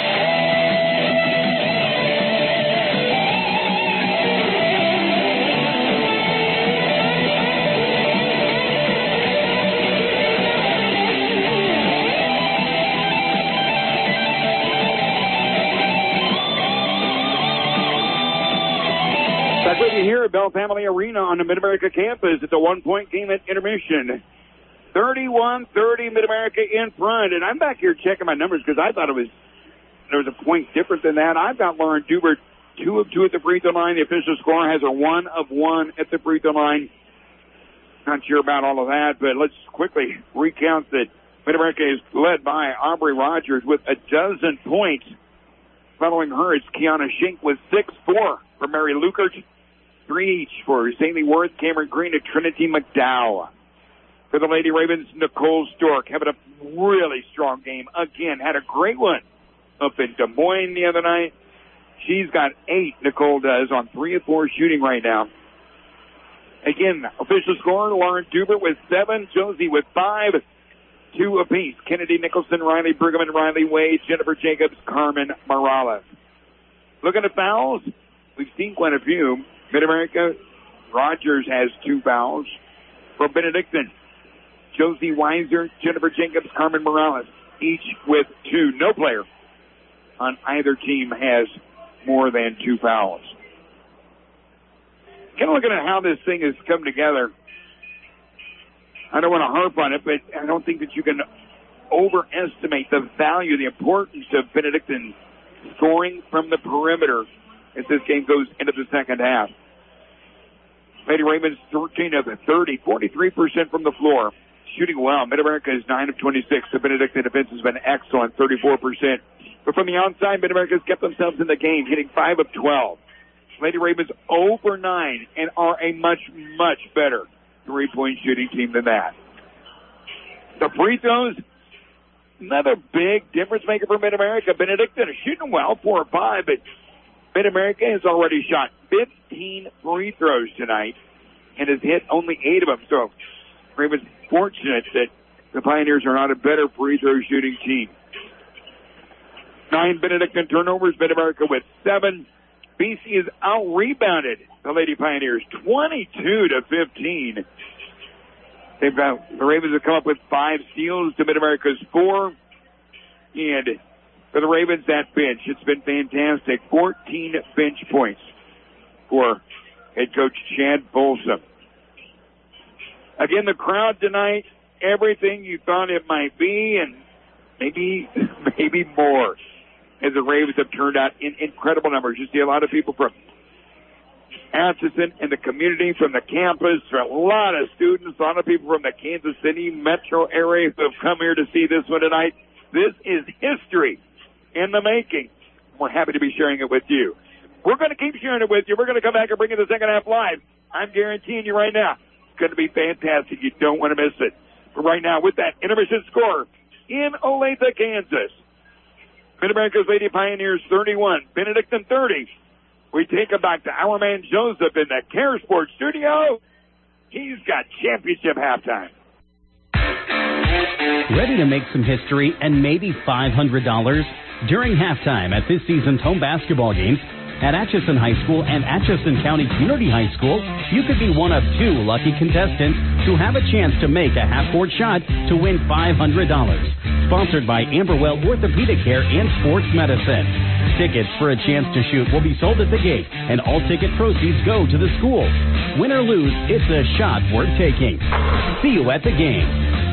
Back with you here at Bell Family Arena on the Mid-America campus. It's a one-point game at intermission. thirty-one thirty Mid-America in front. And I'm back here checking my numbers because I thought it was there was a point different than that. I've got Lauren Dubert two of two at the free throw line. The official score has her one of one at the free throw line. Not sure about all of that, but let's quickly recount that Mid-America is led by Aubrey Rogers with a dozen points. Following her is Kiana Shink with six four for Mary Lukert. Three each for Zaylee Worth, Cameron Green, and Trinity McDowell. For the Lady Ravens, Nicole Stork having a really strong game. Again, had a great one up in Des Moines the other night. She's got eight, Nicole does, on three of four shooting right now. Again, official score, Lauren Dubert with seven, Josie with five, two apiece. Kennedy Nicholson, Riley Brigham, and Riley Wade, Jennifer Jacobs, Carmen Morales. Looking at fouls, we've seen quite a few. Mid-America, Rogers has two fouls. For Benedictine, Josie Weiser, Jennifer Jacobs, Carmen Morales, each with two. No player on either team has more than two fouls. Kind of looking at how this thing has come together. I don't want to harp on it, but I don't think that you can overestimate the value, the importance of Benedictine scoring from the perimeter as this game goes into the second half. Lady Ravens thirteen of thirty, forty-three percent from the floor. Shooting well. Mid-America is nine of twenty-six. The Benedictine defense has been excellent, thirty-four percent. But from the outside, Mid-America has kept themselves in the game, hitting five of twelve. Lady Ravens zero for nine and are a much, much better three-point shooting team than that. The free throws, another big difference maker for Mid-America. Benedictine is shooting well, four or five, but Mid-America has already shot fifteen free throws tonight and has hit only eight of them. So Ravens fortunate that the Pioneers are not a better free throw shooting team. Nine Benedictine turnovers, Mid-America with seven. B C is out-rebounded the Lady Pioneers, twenty-two to fifteen. They've got, the Ravens have come up with five steals to Mid-America's four. And for the Ravens, that bench, it's been fantastic. fourteen bench points. for head coach Chad Folsom. Again, the crowd tonight, everything you thought it might be, and maybe, maybe more. As the Ravens have turned out in incredible numbers. You see a lot of people from Atchison and the community, from the campus, a lot of students, a lot of people from the Kansas City metro area who have come here to see this one tonight. This is history in the making. We're happy to be sharing it with you. We're going to keep sharing it with you. We're going to come back and bring you the second half live. I'm guaranteeing you right now, it's going to be fantastic. You don't want to miss it. But right now, with that intermission score in Olathe, Kansas, Mid-America's Lady Pioneers thirty-one, Benedictine thirty. We take it back to our man Joseph in the Care Sports studio. He's got championship halftime. Ready to make some history and maybe five hundred dollars? During halftime at this season's home basketball games at Atchison High School and Atchison County Community High School, you could be one of two lucky contestants who have a chance to make a half-court shot to win five hundred dollars. Sponsored by Amberwell Orthopedic Care and Sports Medicine. Tickets for a chance to shoot will be sold at the gate, and all ticket proceeds go to the school. Win or lose, it's a shot worth taking. See you at the game.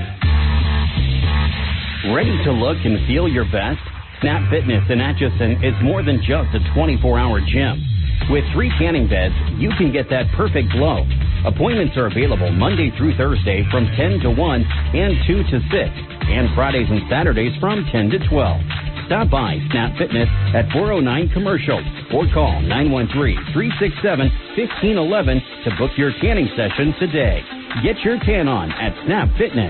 Ready to look and feel your best? Snap Fitness in Atchison is more than just a twenty-four hour gym. With three tanning beds, you can get that perfect glow. Appointments are available Monday through Thursday from ten to one and two to six, and Fridays and Saturdays from ten to twelve. Stop by Snap Fitness at four oh nine Commercial or call nine one three, three six seven, one five one one to book your tanning session today. Get your tan on at Snap Fitness.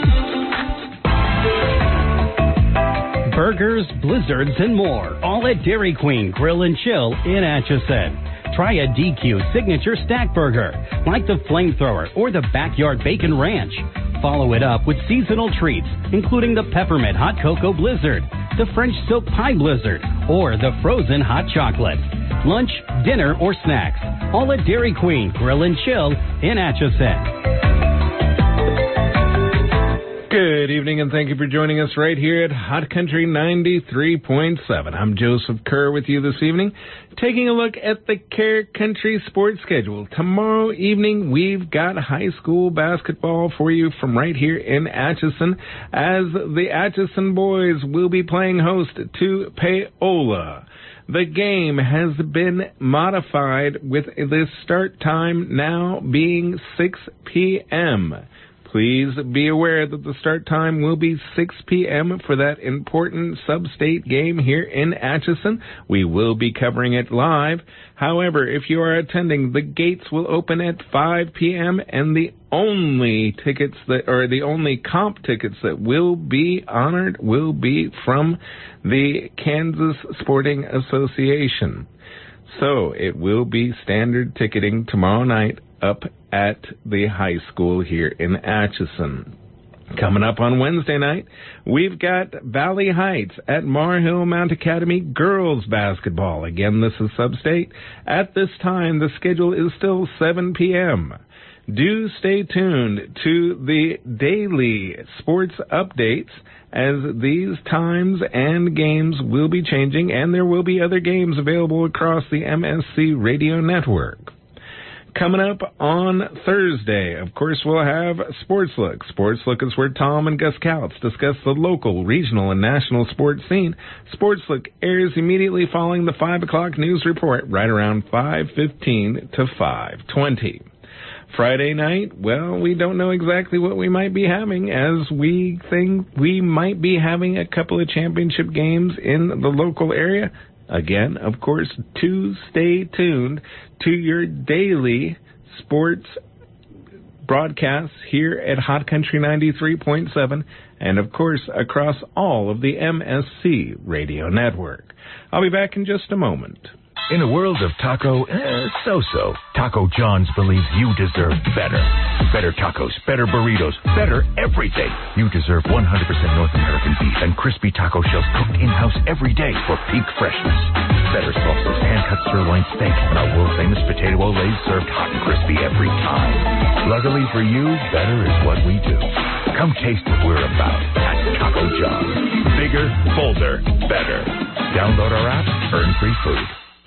Burgers, blizzards, and more, all at Dairy Queen Grill and Chill in Atchison. Try a D Q signature stack burger, like the Flamethrower or the Backyard Bacon Ranch. Follow it up with seasonal treats, including the Peppermint Hot Cocoa Blizzard, the French Silk Pie Blizzard, or the Frozen Hot Chocolate. Lunch, dinner, or snacks, all at Dairy Queen Grill and Chill in Atchison. Good evening, and thank you for joining us right here at Hot Country ninety-three point seven. I'm Joseph Kerr with you this evening, taking a look at the Care Country sports schedule. Tomorrow evening, we've got high school basketball for you from right here in Atchison, as the Atchison boys will be playing host to Paola. The game has been modified with the start time now being six p.m., Please be aware that the start time will be six p.m. for that important sub-state game here in Atchison. We will be covering it live. However, if you are attending, the gates will open at five p.m. and the only tickets that, or the only comp tickets that will be honored will be from the Kansas Sporting Association. So it will be standard ticketing tomorrow night up at the high school here in Atchison. Coming up on Wednesday night, we've got Valley Heights at Mar Hill Mount Academy girls basketball. Again, this is sub-state. At this time, the schedule is still seven p.m. Do stay tuned to the daily sports updates, as these times and games will be changing, and there will be other games available across the M S C radio network. Coming up on Thursday, of course, we'll have Sports Look. Sports Look is where Tom and Gus Kautz discuss the local, regional, and national sports scene. Sports Look airs immediately following the five o'clock news report, right around five fifteen to five twenty. Friday night, well, we don't know exactly what we might be having, as we think we might be having a couple of championship games in the local area. Again, of course, to stay tuned to your daily sports broadcasts here at Hot Country ninety-three point seven and, of course, across all of the M S C radio network. I'll be back in just a moment. In a world of taco, eh, so-so, Taco John's believes you deserve better. Better tacos, better burritos, better everything. You deserve one hundred percent North American beef and crispy taco shells cooked in-house every day for peak freshness. Better salsas, hand-cut sirloin steak, and our world-famous potato olays served hot and crispy every time. Luckily for you, better is what we do. Come taste what we're about at Taco John's. Bigger, bolder, better. Download our app, earn free food.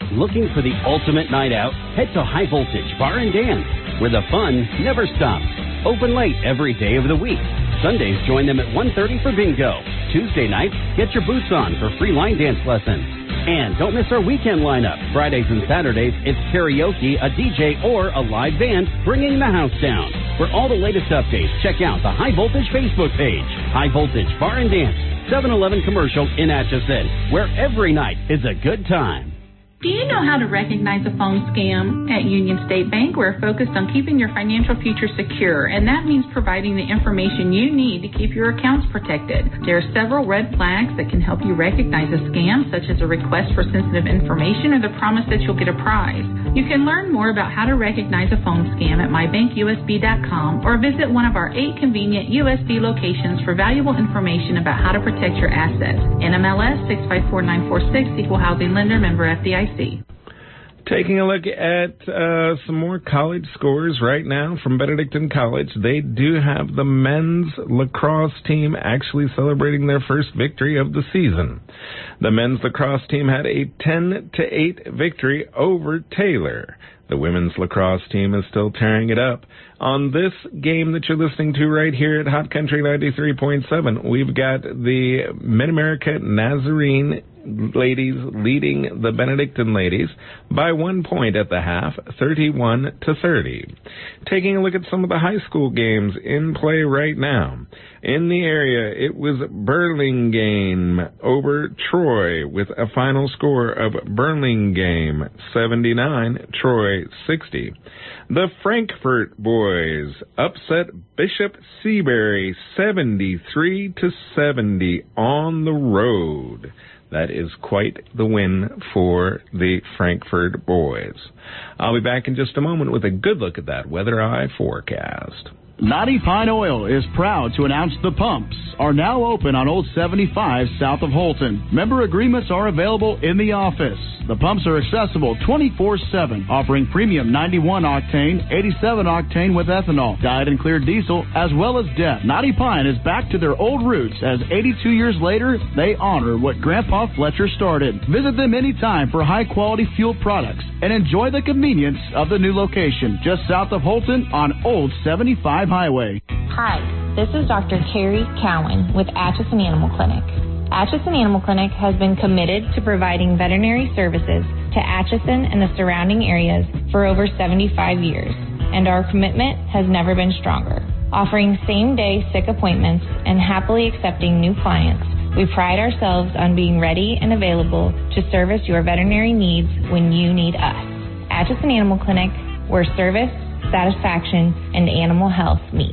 Looking for the ultimate night out? Head to High Voltage Bar and Dance, where the fun never stops. Open late every day of the week. Sundays, join them at one thirty for bingo. Tuesday nights, get your boots on for free line dance lessons. And don't miss our weekend lineup. Fridays and Saturdays, it's karaoke, a D J, or a live band bringing the house down. For all the latest updates, check out the High Voltage Facebook page. High Voltage Bar and Dance, seven eleven Commercial in Atchison, where every night is a good time. Do you know how to recognize a phone scam? At Union State Bank, we're focused on keeping your financial future secure, and that means providing the information you need to keep your accounts protected. There are several red flags that can help you recognize a scam, such as a request for sensitive information or the promise that you'll get a prize. You can learn more about how to recognize a phone scam at my bank U S B dot com or visit one of our eight convenient U S B locations for valuable information about how to protect your assets. N M L S six five four nine four six, Equal Housing Lender, member F D I C. Taking a look at uh, some more college scores right now from Benedictine College. They do have the men's lacrosse team actually celebrating their first victory of the season. The men's lacrosse team had a ten to eight victory over Taylor. The women's lacrosse team is still tearing it up. On this game that you're listening to right here at Hot Country ninety-three point seven, we've got the Mid-America Nazarene ladies leading the Benedictine ladies by one point at the half, thirty-one to thirty. Taking a look at some of the high school games in play right now. In the area, it was Burlingame over Troy with a final score of Burlingame seventy-nine, Troy sixty. The Frankfort boys upset Bishop Seabury seventy-three to seventy on the road. That is quite the win for the Frankfurt boys. I'll be back in just a moment with a good look at that Weather Eye forecast. Knotty Pine Oil is proud to announce the pumps are now open on Old seventy-five south of Holton. Member agreements are available in the office. The pumps are accessible twenty-four seven, offering premium ninety-one octane, eighty-seven octane with ethanol, dyed and cleared diesel, as well as D E F. Knotty Pine is back to their old roots as eighty-two years later, they honor what Grandpa Fletcher started. Visit them anytime for high-quality fuel products and enjoy the convenience of the new location just south of Holton on Old seventy-five Highway. Hi, this is Doctor Carrie Cowan with Atchison Animal Clinic. Atchison Animal Clinic has been committed to providing veterinary services to Atchison and the surrounding areas for over seventy-five years, and our commitment has never been stronger. Offering same-day sick appointments and happily accepting new clients, we pride ourselves on being ready and available to service your veterinary needs when you need us. Atchison Animal Clinic, where service, satisfaction, and animal health meet.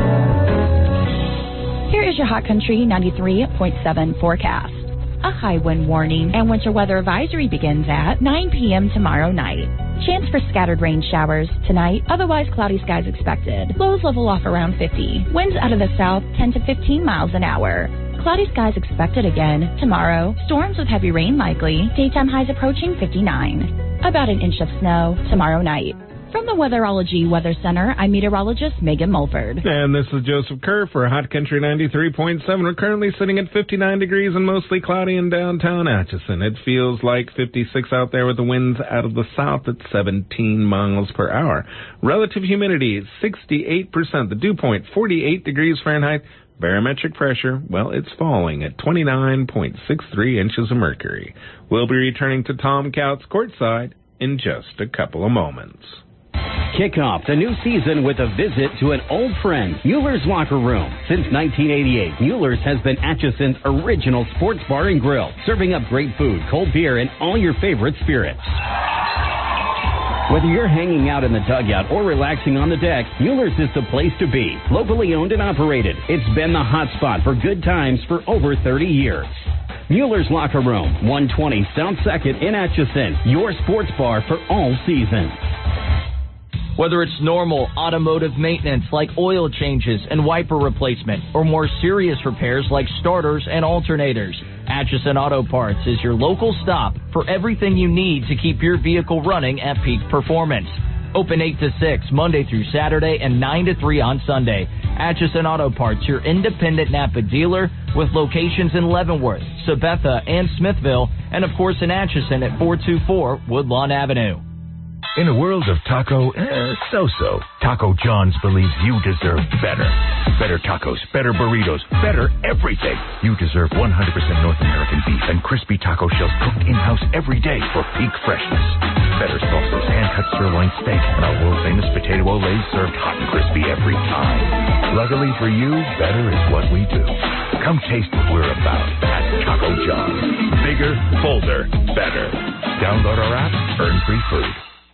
Here is your Hot Country ninety-three point seven forecast. A high wind warning and winter weather advisory begins at nine p.m. tomorrow night. Chance for scattered rain showers tonight, otherwise cloudy skies expected. Lows level off around fifty. Winds out of the south ten to fifteen miles an hour. Cloudy skies expected again tomorrow. Storms with heavy rain likely. Daytime highs approaching fifty-nine. About an inch of snow tomorrow night. From the Weatherology Weather Center, I'm meteorologist Megan Mulford. And this is Joseph Kerr for Hot Country ninety-three point seven. We're currently sitting at fifty-nine degrees and mostly cloudy in downtown Atchison. It feels like fifty-six out there with the winds out of the south at seventeen miles per hour. Relative humidity, sixty-eight percent. The dew point, forty-eight degrees Fahrenheit. Barometric pressure, well, it's falling at twenty-nine point six three inches of mercury. We'll be returning to Tom Couts courtside in just a couple of moments. Kick off the new season with a visit to an old friend, Mueller's Locker Room. Since nineteen eighty-eight, Mueller's has been Atchison's original sports bar and grill, serving up great food, cold beer, and all your favorite spirits. Whether you're hanging out in the dugout or relaxing on the deck, Mueller's is the place to be. Locally owned and operated, it's been the hot spot for good times for over thirty years. Mueller's Locker Room, one twenty South second in Atchison, your sports bar for all seasons. Whether it's normal automotive maintenance like oil changes and wiper replacement, or more serious repairs like starters and alternators, Atchison Auto Parts is your local stop for everything you need to keep your vehicle running at peak performance. Open eight to six Monday through Saturday and nine to three on Sunday. Atchison Auto Parts, your independent Napa dealer with locations in Leavenworth, Sabetha, and Smithville, and of course in Atchison at four two four Woodlawn Avenue. In a world of taco, eh, so-so, Taco John's believes you deserve better. Better tacos, better burritos, better everything. You deserve one hundred percent North American beef and crispy taco shells cooked in-house every day for peak freshness. Better salsas, hand-cut sirloin steak, and our world-famous potato olays served hot and crispy every time. Luckily for you, better is what we do. Come taste what we're about at Taco John's. Bigger, bolder, better. Download our app, earn free food.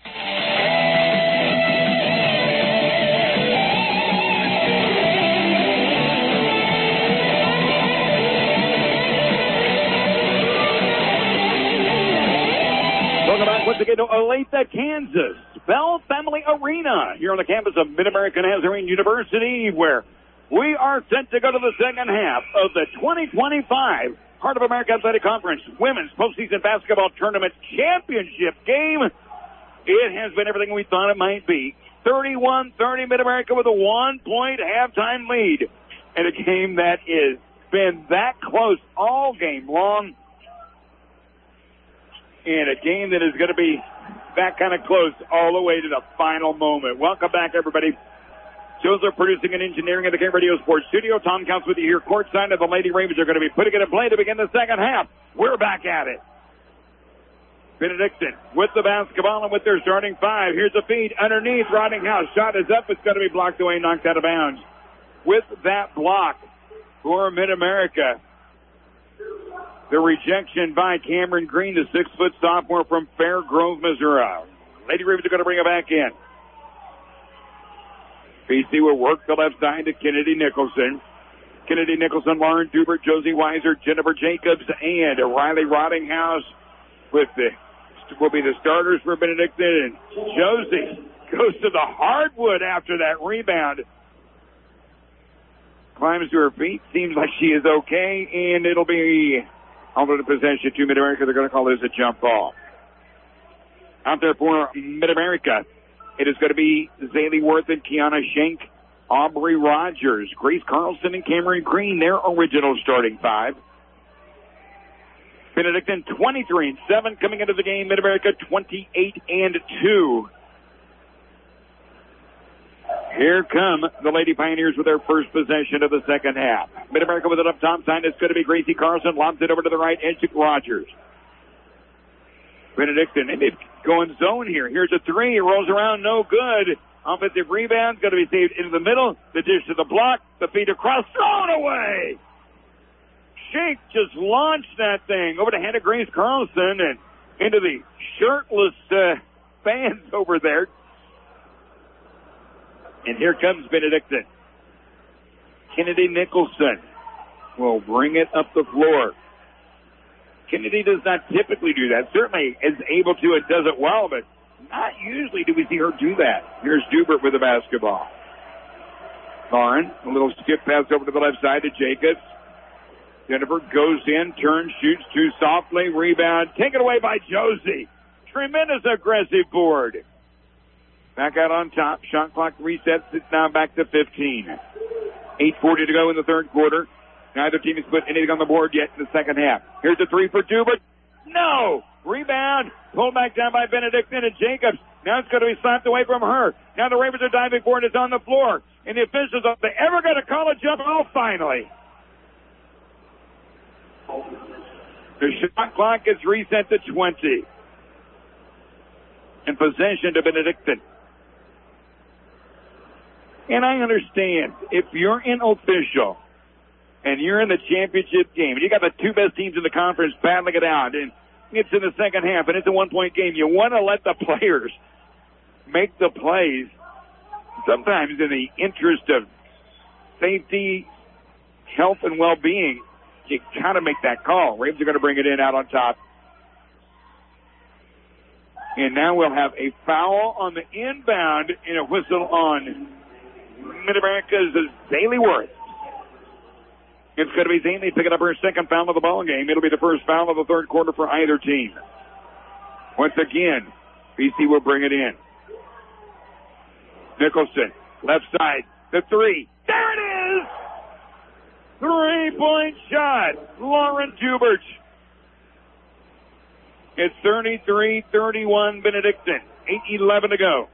Welcome back once again to Olathe, Kansas. Bell Family Arena here on the campus of Mid-America Nazarene University, where we are set to go to the second half of the twenty twenty-five Heart of America Athletic Conference Women's Postseason Basketball Tournament Championship game. It has been everything we thought it might be. thirty-one thirty Mid-America with a one-point halftime lead. And a game that has been that close all game long. And a game that is going to be that kind of close all the way to the final moment. Welcome back, everybody. Joseph producing and engineering at the Game Radio Sports Studio. Tom Counts with you here courtside, and the Lady Ravens are going to be putting it in play to begin the second half. We're back at it. Benedictine with the basketball and with their starting five. Here's a feed underneath. Rottinghouse shot is up. It's going to be blocked away, knocked out of bounds. With that block for Mid-America, the rejection by Cameron Green, the six-foot sophomore from Fair Grove, Missouri. Lady Ravens are going to bring it back in. P C will work the left side to Kennedy Nicholson. Kennedy Nicholson, Lauren Dubert, Josie Weiser, Jennifer Jacobs, and Riley Rottinghouse with the will be the starters for Benedictine. And Josie goes to the hardwood after that rebound. Climbs to her feet. Seems like she is okay, and it'll be under the possession to Mid-America. They're going to call this a jump ball. Out there for Mid-America, it is going to be Zaylee Worth and Kiana Schenk, Aubrey Rogers, Grace Carlson, and Cameron Green, their original starting five. Benedictine twenty-three and seven coming into the game. Mid-America twenty-eight and two. Here come the Lady Pioneers with their first possession of the second half. Mid-America with it up top side. It's going to be Gracie Carlson. Lobs it over to the right edge to Rogers. Benedictine, and it's going zone here. Here's a three. It rolls around, no good. Offensive rebound, going to be saved into the middle. The dish to the block. The feed across, thrown away. Shake just launched that thing over to Hannah Grace Carlson and into the shirtless uh, fans over there. And here comes Benedictine. Kennedy Nicholson will bring it up the floor. Kennedy does not typically do that. Certainly is able to and does it well, but not usually do we see her do that. Here's Dubert with the basketball. Lauren, a little skip pass over to the left side to Jacobs. Jennifer goes in, turns, shoots too softly, rebound, taken away by Josie. Tremendous aggressive board. Back out on top. Shot clock resets. It's now back to fifteen. eight forty to go in the third quarter. Neither team has put anything on the board yet in the second half. Here's a three for Dubert. No! Rebound. Pulled back down by Benedictine and Jacobs. Now it's going to be slapped away from her. Now the Ravens are diving for it. It's on the floor. And the officials, are they ever going to call a jump ball finally? The shot clock is reset to twenty. In possession to Benedictine. And I understand, if you're an official and you're in the championship game and you got the two best teams in the conference battling it out and it's in the second half and it's a one-point game, you want to let the players make the plays. Sometimes in the interest of safety, health, and well-being, you kind of make that call. Ravens are going to bring it in out on top. And now we'll have a foul on the inbound and a whistle on Mid-America's Zaylee Worth. It's going to be Zaylee picking up her second foul of the ball game. It'll be the first foul of the third quarter for either team. Once again, B C will bring it in. Nicholson, left side, the three. There it is! Three-point shot. Lauren Dubert. It's thirty-three thirty-one Benedictine. eight eleven to go.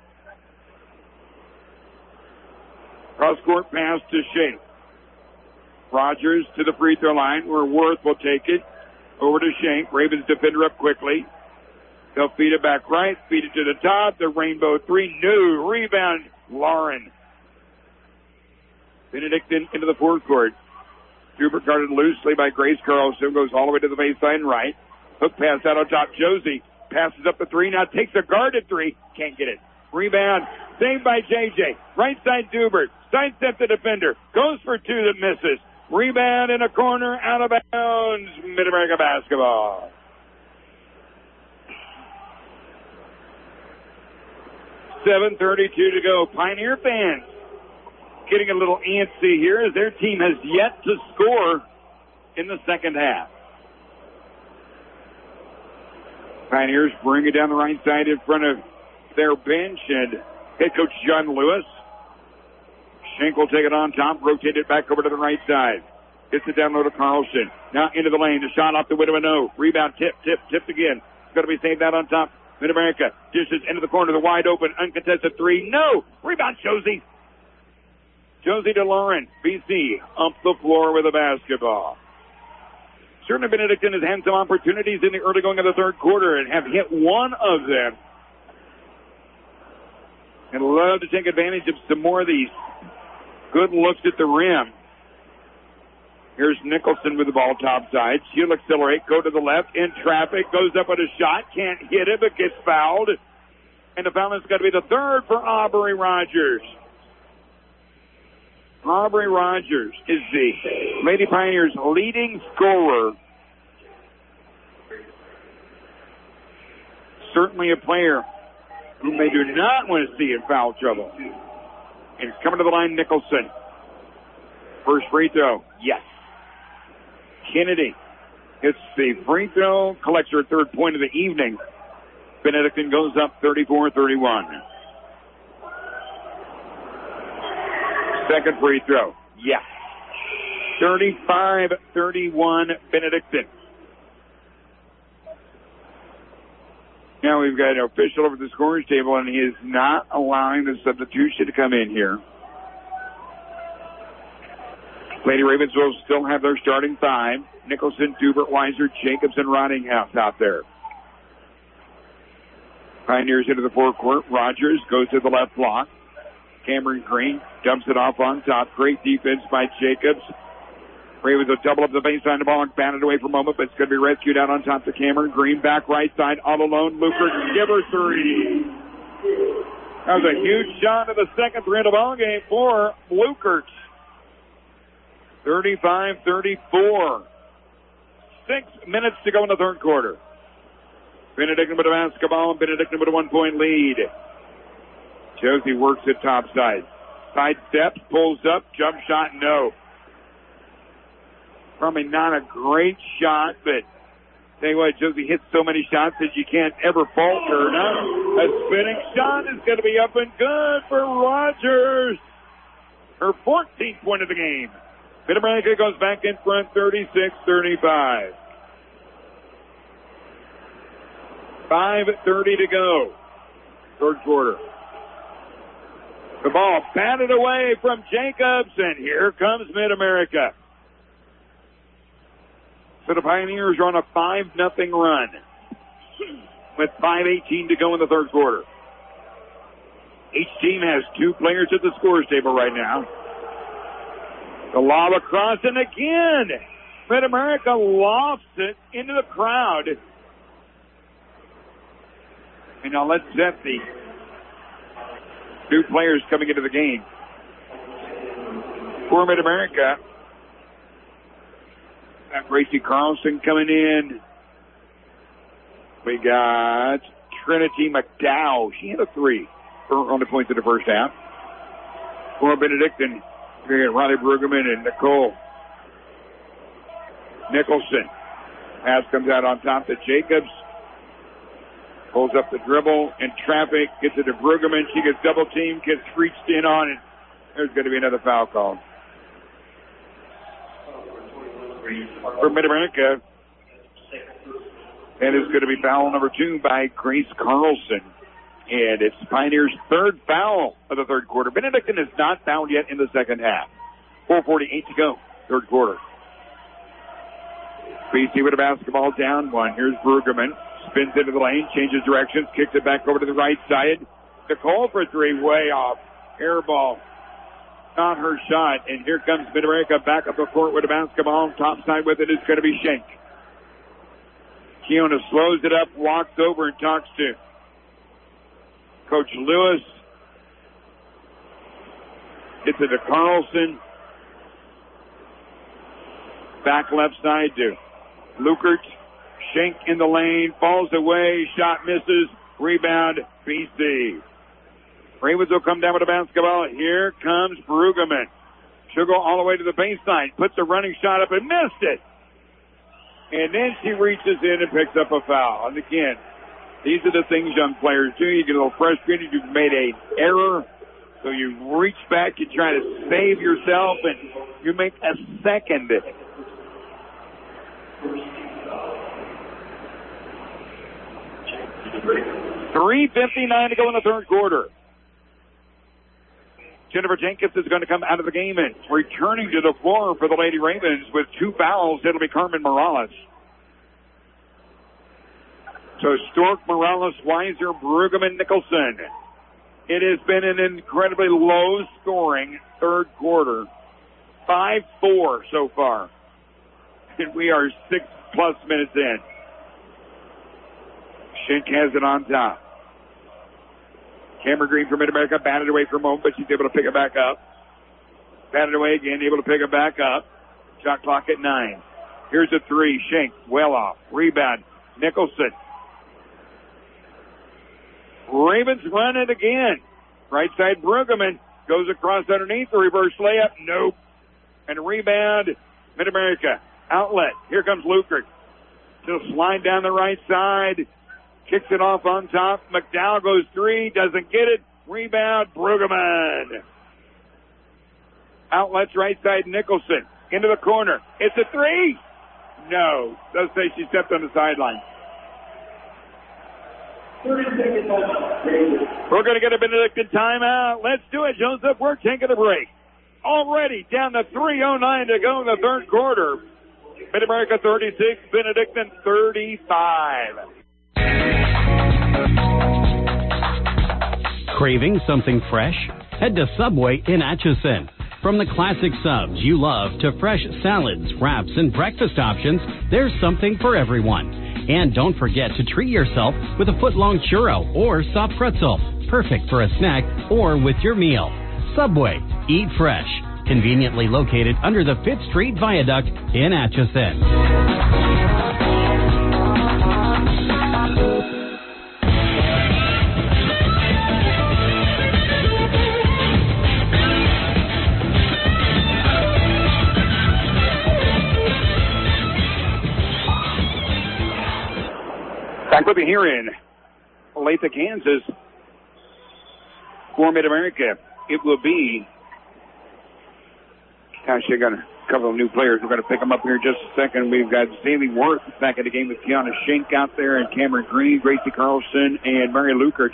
Cross-court pass to Shank. Rogers to the free throw line where Worth will take it. Over to Shank. Ravens defender up quickly. They'll feed it back right. Feed it to the top. The rainbow three. No. Rebound. Lauren. Benedictine into the fourth court. Hubert guarded loosely by Grace Carlson. Goes all the way to the baseline right. Hook pass out on top. Josie passes up the three. Now takes a guarded three. Can't get it. Rebound. Saved by J J. Right side Dubert. Sidestep the defender. Goes for two that misses. Rebound in a corner. Out of bounds. Mid-America basketball. seven thirty-two to go. Pioneer fans getting a little antsy here as their team has yet to score in the second half. Pioneers bring it down the right side in front of their bench, and head coach John Lewis. Shank will take it on top, rotate it back over to the right side. Gets it down low to Carlson. Now into the lane. The shot off the window, no. Rebound, tip, tip, tipped again. It's going to be saved out on top. Mid-America dishes into the corner, the wide open, uncontested three. No! Rebound, Josie. Josie DeLauren, B C, up the floor with a basketball. Certainly Benedictine has had some opportunities in the early going of the third quarter and have hit one of them. And love to take advantage of some more of these good looks at the rim. Here's Nicholson with the ball topside. She'll accelerate, go to the left, in traffic, goes up with a shot, can't hit it, but gets fouled. And the foul is going to be the third for Aubrey Rogers. Aubrey Rogers is the Lady Pioneers' leading scorer. Certainly a player whom they do not want to see in foul trouble. And coming to the line, Nicholson. First free throw, yes. Kennedy hits the free throw, collects her third point of the evening. Benedictine goes up thirty-four thirty-one. Second free throw, yes. thirty-five thirty-one Benedictine. Now we've got an official over the scorers table, and he is not allowing the substitution to come in here. Lady Ravens will still have their starting five. Nicholson, Dubert, Weiser, Jacobs, and Rottinghouse out there. Pioneers into the forecourt. Rogers goes to the left block. Cameron Green dumps it off on top. Great defense by Jacobs. Ravens will double up the baseline. The ball and bat it away for a moment, but it's going to be rescued out on top to Cameron Green. Back right side, all alone. Lukert, give her three. That was a huge shot of the second three of the ball game for Lukert. thirty-five thirty-four. Six minutes to go in the third quarter. Benedictine with a basketball, and Benedictine with a one-point lead. Josie works it topside. Side steps, pulls up, jump shot, no. Probably not a great shot, but tell you what, Josie hits so many shots that you can't ever falter. No, a spinning shot is going to be up and good for Rogers. Her fourteenth point of the game. Mid-America goes back in front, thirty-six thirty-five. five thirty to go. Third quarter. The ball batted away from Jacobs, and here comes Mid-America. So the Pioneers are on a five nothing run with five eighteen to go in the third quarter. Each team has two players at the scorers table right now. The lob across, and again, Mid-America lofts it into the crowd. And now let's set the new players coming into the game. For Mid-America, got Gracie Carlson coming in. We got Trinity McDowell. She had a three for only points in the first half. For Benedictine, we got Riley Brueggemann and Nicole Nicholson. Pass comes out on top to Jacobs. Pulls up the dribble in traffic, gets it to Brueggemann. She gets double teamed, gets reached in on, and there's going to be another foul call. For Mid-America, And it's going to be foul number two by Grace Carlson. And it's Pioneers' third foul of the third quarter. Benedictine has not fouled yet in the second half. four forty-eight to go, third quarter. B C with a basketball down one. Here's Brueggemann. Spins into the lane, changes directions, kicks it back over to the right side. Nicole for three, way off. Air ball. Not her shot. And here comes Mid-America back up the court with a basketball. Top side with it is going to be Schenk. Keona slows it up, walks over and talks to Coach Lewis. Gets it to Carlson. Back left side to Lukert. Schenk in the lane, falls away, shot misses, rebound, B C. Ravens will come down with a basketball. Here comes Brueggemann. She'll go all the way to the baseline, puts a running shot up and missed it. And then she reaches in and picks up a foul. And again, these are the things young players do. You get a little frustrated. You've made an error. So you reach back, you try to save yourself, and you make a second. three fifty-nine to go in the third quarter. Jennifer Jenkins is going to come out of the game and returning to the floor for the Lady Ravens with two fouls. It'll be Carmen Morales. So Stork, Morales, Weiser, Brueggemann, Nicholson. It has been an incredibly low-scoring third quarter. five four so far. And we are six-plus minutes in. Schenk has it on top. Cameron Green from Mid-America batted away for a moment, but she's able to pick it back up. Batted away again, able to pick it back up. Shot clock at nine. Here's a three. Schenk, well off. Rebound. Nicholson. Ravens run it again. Right side, Brueggemann goes across underneath the reverse layup. Nope. And rebound, Mid-America. Outlet. Here comes Lukert. She'll slide down the right side. Kicks it off on top. McDowell goes three. Doesn't get it. Rebound, Brueggemann. Outlets right side, Nicholson. Into the corner. It's a three. No. Does say she stepped on the sideline. We're going to get a Benedictine timeout. Let's do it, Joseph. We're taking a break. Already down to three oh nine to go in the third quarter. Mid-America thirty-six, Benedictine thirty-five. Craving something fresh? Head to Subway in Atchison. From the classic subs you love to fresh salads, wraps, and breakfast options, there's something for everyone. And don't forget to treat yourself with a foot-long churro or soft pretzel. Perfect for a snack or with your meal. Subway. Eat fresh. Conveniently located under the Fifth Street Viaduct in Atchison. Back with you here in Olathe, Kansas. For Mid-America, it will be, gosh, they got a couple of new players. We're going to pick them up here in just a second. We've got Zaylee Worth back in the game with Kiana Schenk out there, and Cameron Green, Gracie Carlson, and Mary Lukert.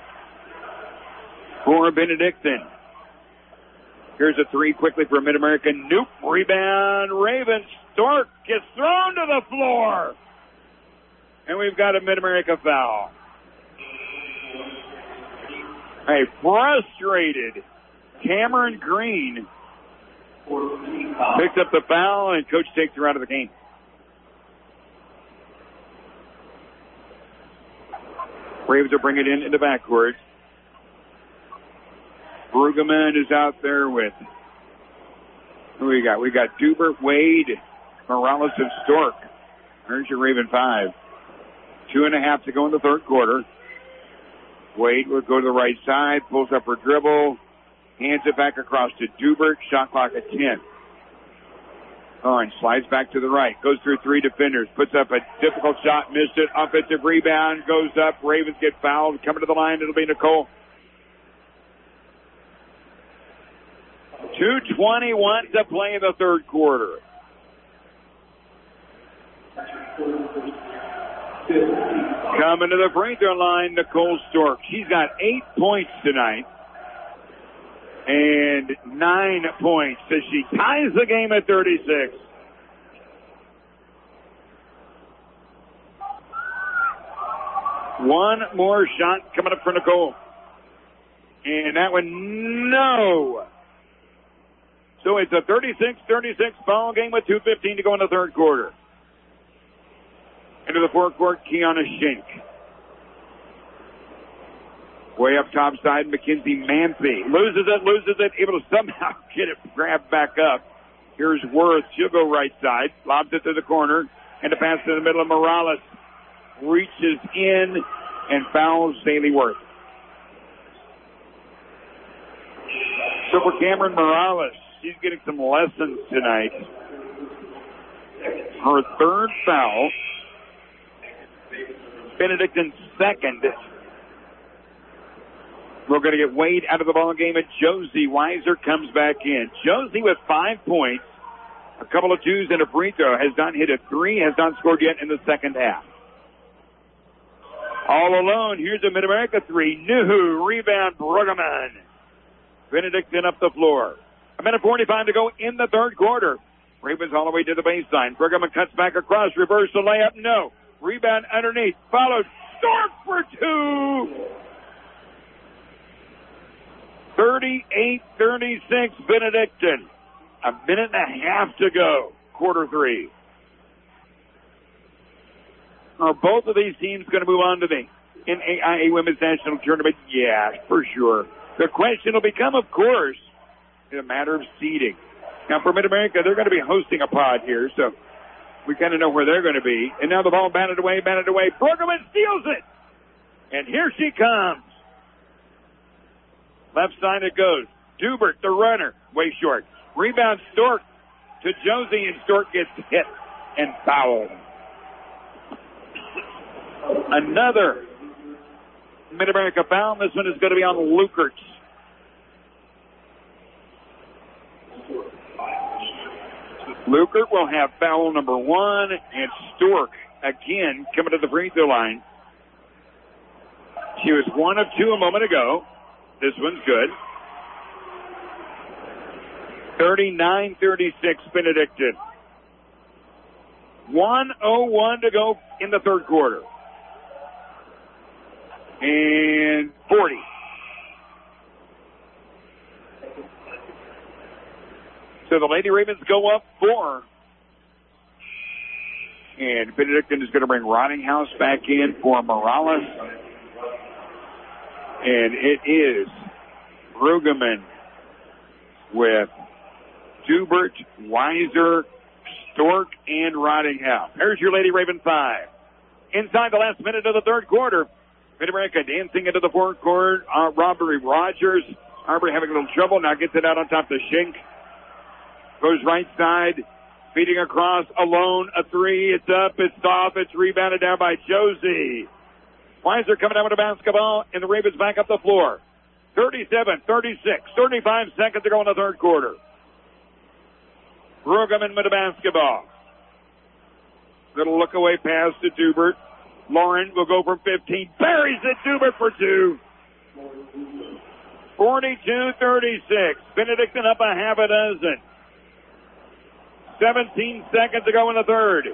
For Benedictine, here's a three quickly for Mid-America. Nope. Rebound, Ravens. Stork gets thrown to the floor. And we've got a Mid-America foul. A frustrated Cameron Green picks up the foul, and coach takes her out of the game. Ravens will bring it in in the backcourt. Brueggemann is out there with, who we got? We got Dubert, Wade, Morales, and Stork. There's your Raven five. Two and a half to go in the third quarter. Wade will go to the right side, pulls up her dribble, hands it back across to Dubert. Shot clock at ten. Orange slides back to the right, goes through three defenders, puts up a difficult shot, missed it. Offensive rebound, goes up. Ravens get fouled. Coming to the line, it'll be Nicole. two twenty-one to play in the third quarter. Coming to the free throw line, Nicole Stork. She's got eight points tonight. And nine points as she ties the game at thirty-six. One more shot coming up for Nicole. And that one, no. So it's a thirty-six thirty-six ball game with two fifteen to go in the third quarter. Into the forecourt, Kiana Shink. Way up top side, Mackenzie Manthey. Loses it, loses it, able to somehow get it grabbed back up. Here's Worth. She'll go right side. Lobs it to the corner. And a pass to the middle of Morales. Reaches in and fouls Bailey Worth. So for Cameron Morales, she's getting some lessons tonight. Her third foul. Benedictine second. We're going to get Wade out of the ball game, and Josie Weiser comes back in. Josie with five points, a couple of twos and a free throw, has not hit a three, has not scored yet in the second half. All alone, here's a Mid-America three. New rebound, Bruggeman. Benedictine up the floor. A minute forty-five to go in the third quarter. Ravens all the way to the baseline. Bruggeman cuts back across, reverse the layup, no. Rebound underneath, followed, Stork for two. thirty-eight thirty-six Benedictine. A minute and a half to go. Quarter three. Are both of these teams going to move on to the N A I A Women's National Tournament? Yeah, for sure. The question will become, of course, a matter of seeding. Now, for Mid-America, they're going to be hosting a pod here, so we kind of know where they're going to be. And now the ball batted away, batted away. Bruggeman steals it. And here she comes. Left side it goes. Dubert, the runner, way short. Rebound Stork to Josie, and Stork gets hit and fouled. Another Mid-America foul. This one is going to be on Lukert. Lukert will have foul number one, and Stork again coming to the free throw line. She was one of two a moment ago. This one's good. thirty-nine thirty-six Benedictine. one oh one to go in the third quarter. And forty. So the Lady Ravens go up four. And Benedictine is going to bring Rottinghouse back in for Morales. And it is Bruggeman with Dubert, Weiser, Stork, and Rottinghouse. There's your Lady Raven five. Inside the last minute of the third quarter, Mid-America dancing into the fourth quarter. Uh, Robbery Rogers. Arbery having a little trouble. Now gets it out on top to Shink. Goes right side. Feeding across alone. A three. It's up. It's off. It's rebounded down by Josie. Weiser coming down with a basketball, and the Ravens back up the floor. thirty-seven thirty-six. thirty-five seconds to go in the third quarter. Bruggeman with the basketball. Little look away pass to Dubert. Lauren will go from fifteen. Buries it. Dubert for two. forty-two thirty-six. Benedictine up a half a dozen. seventeen seconds to go in the third.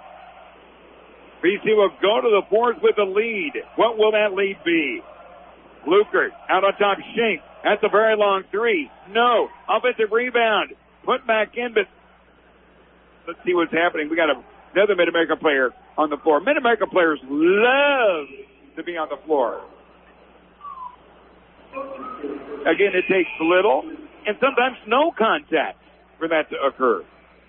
B C will go to the fourth with the lead. What will that lead be? Lukert out on top. Shink. That's a very long three. No. Offensive rebound. Put back in, but let's see what's happening. We got a, another Mid-America player on the floor. Mid-America players love to be on the floor. Again, it takes little and sometimes no contact for that to occur.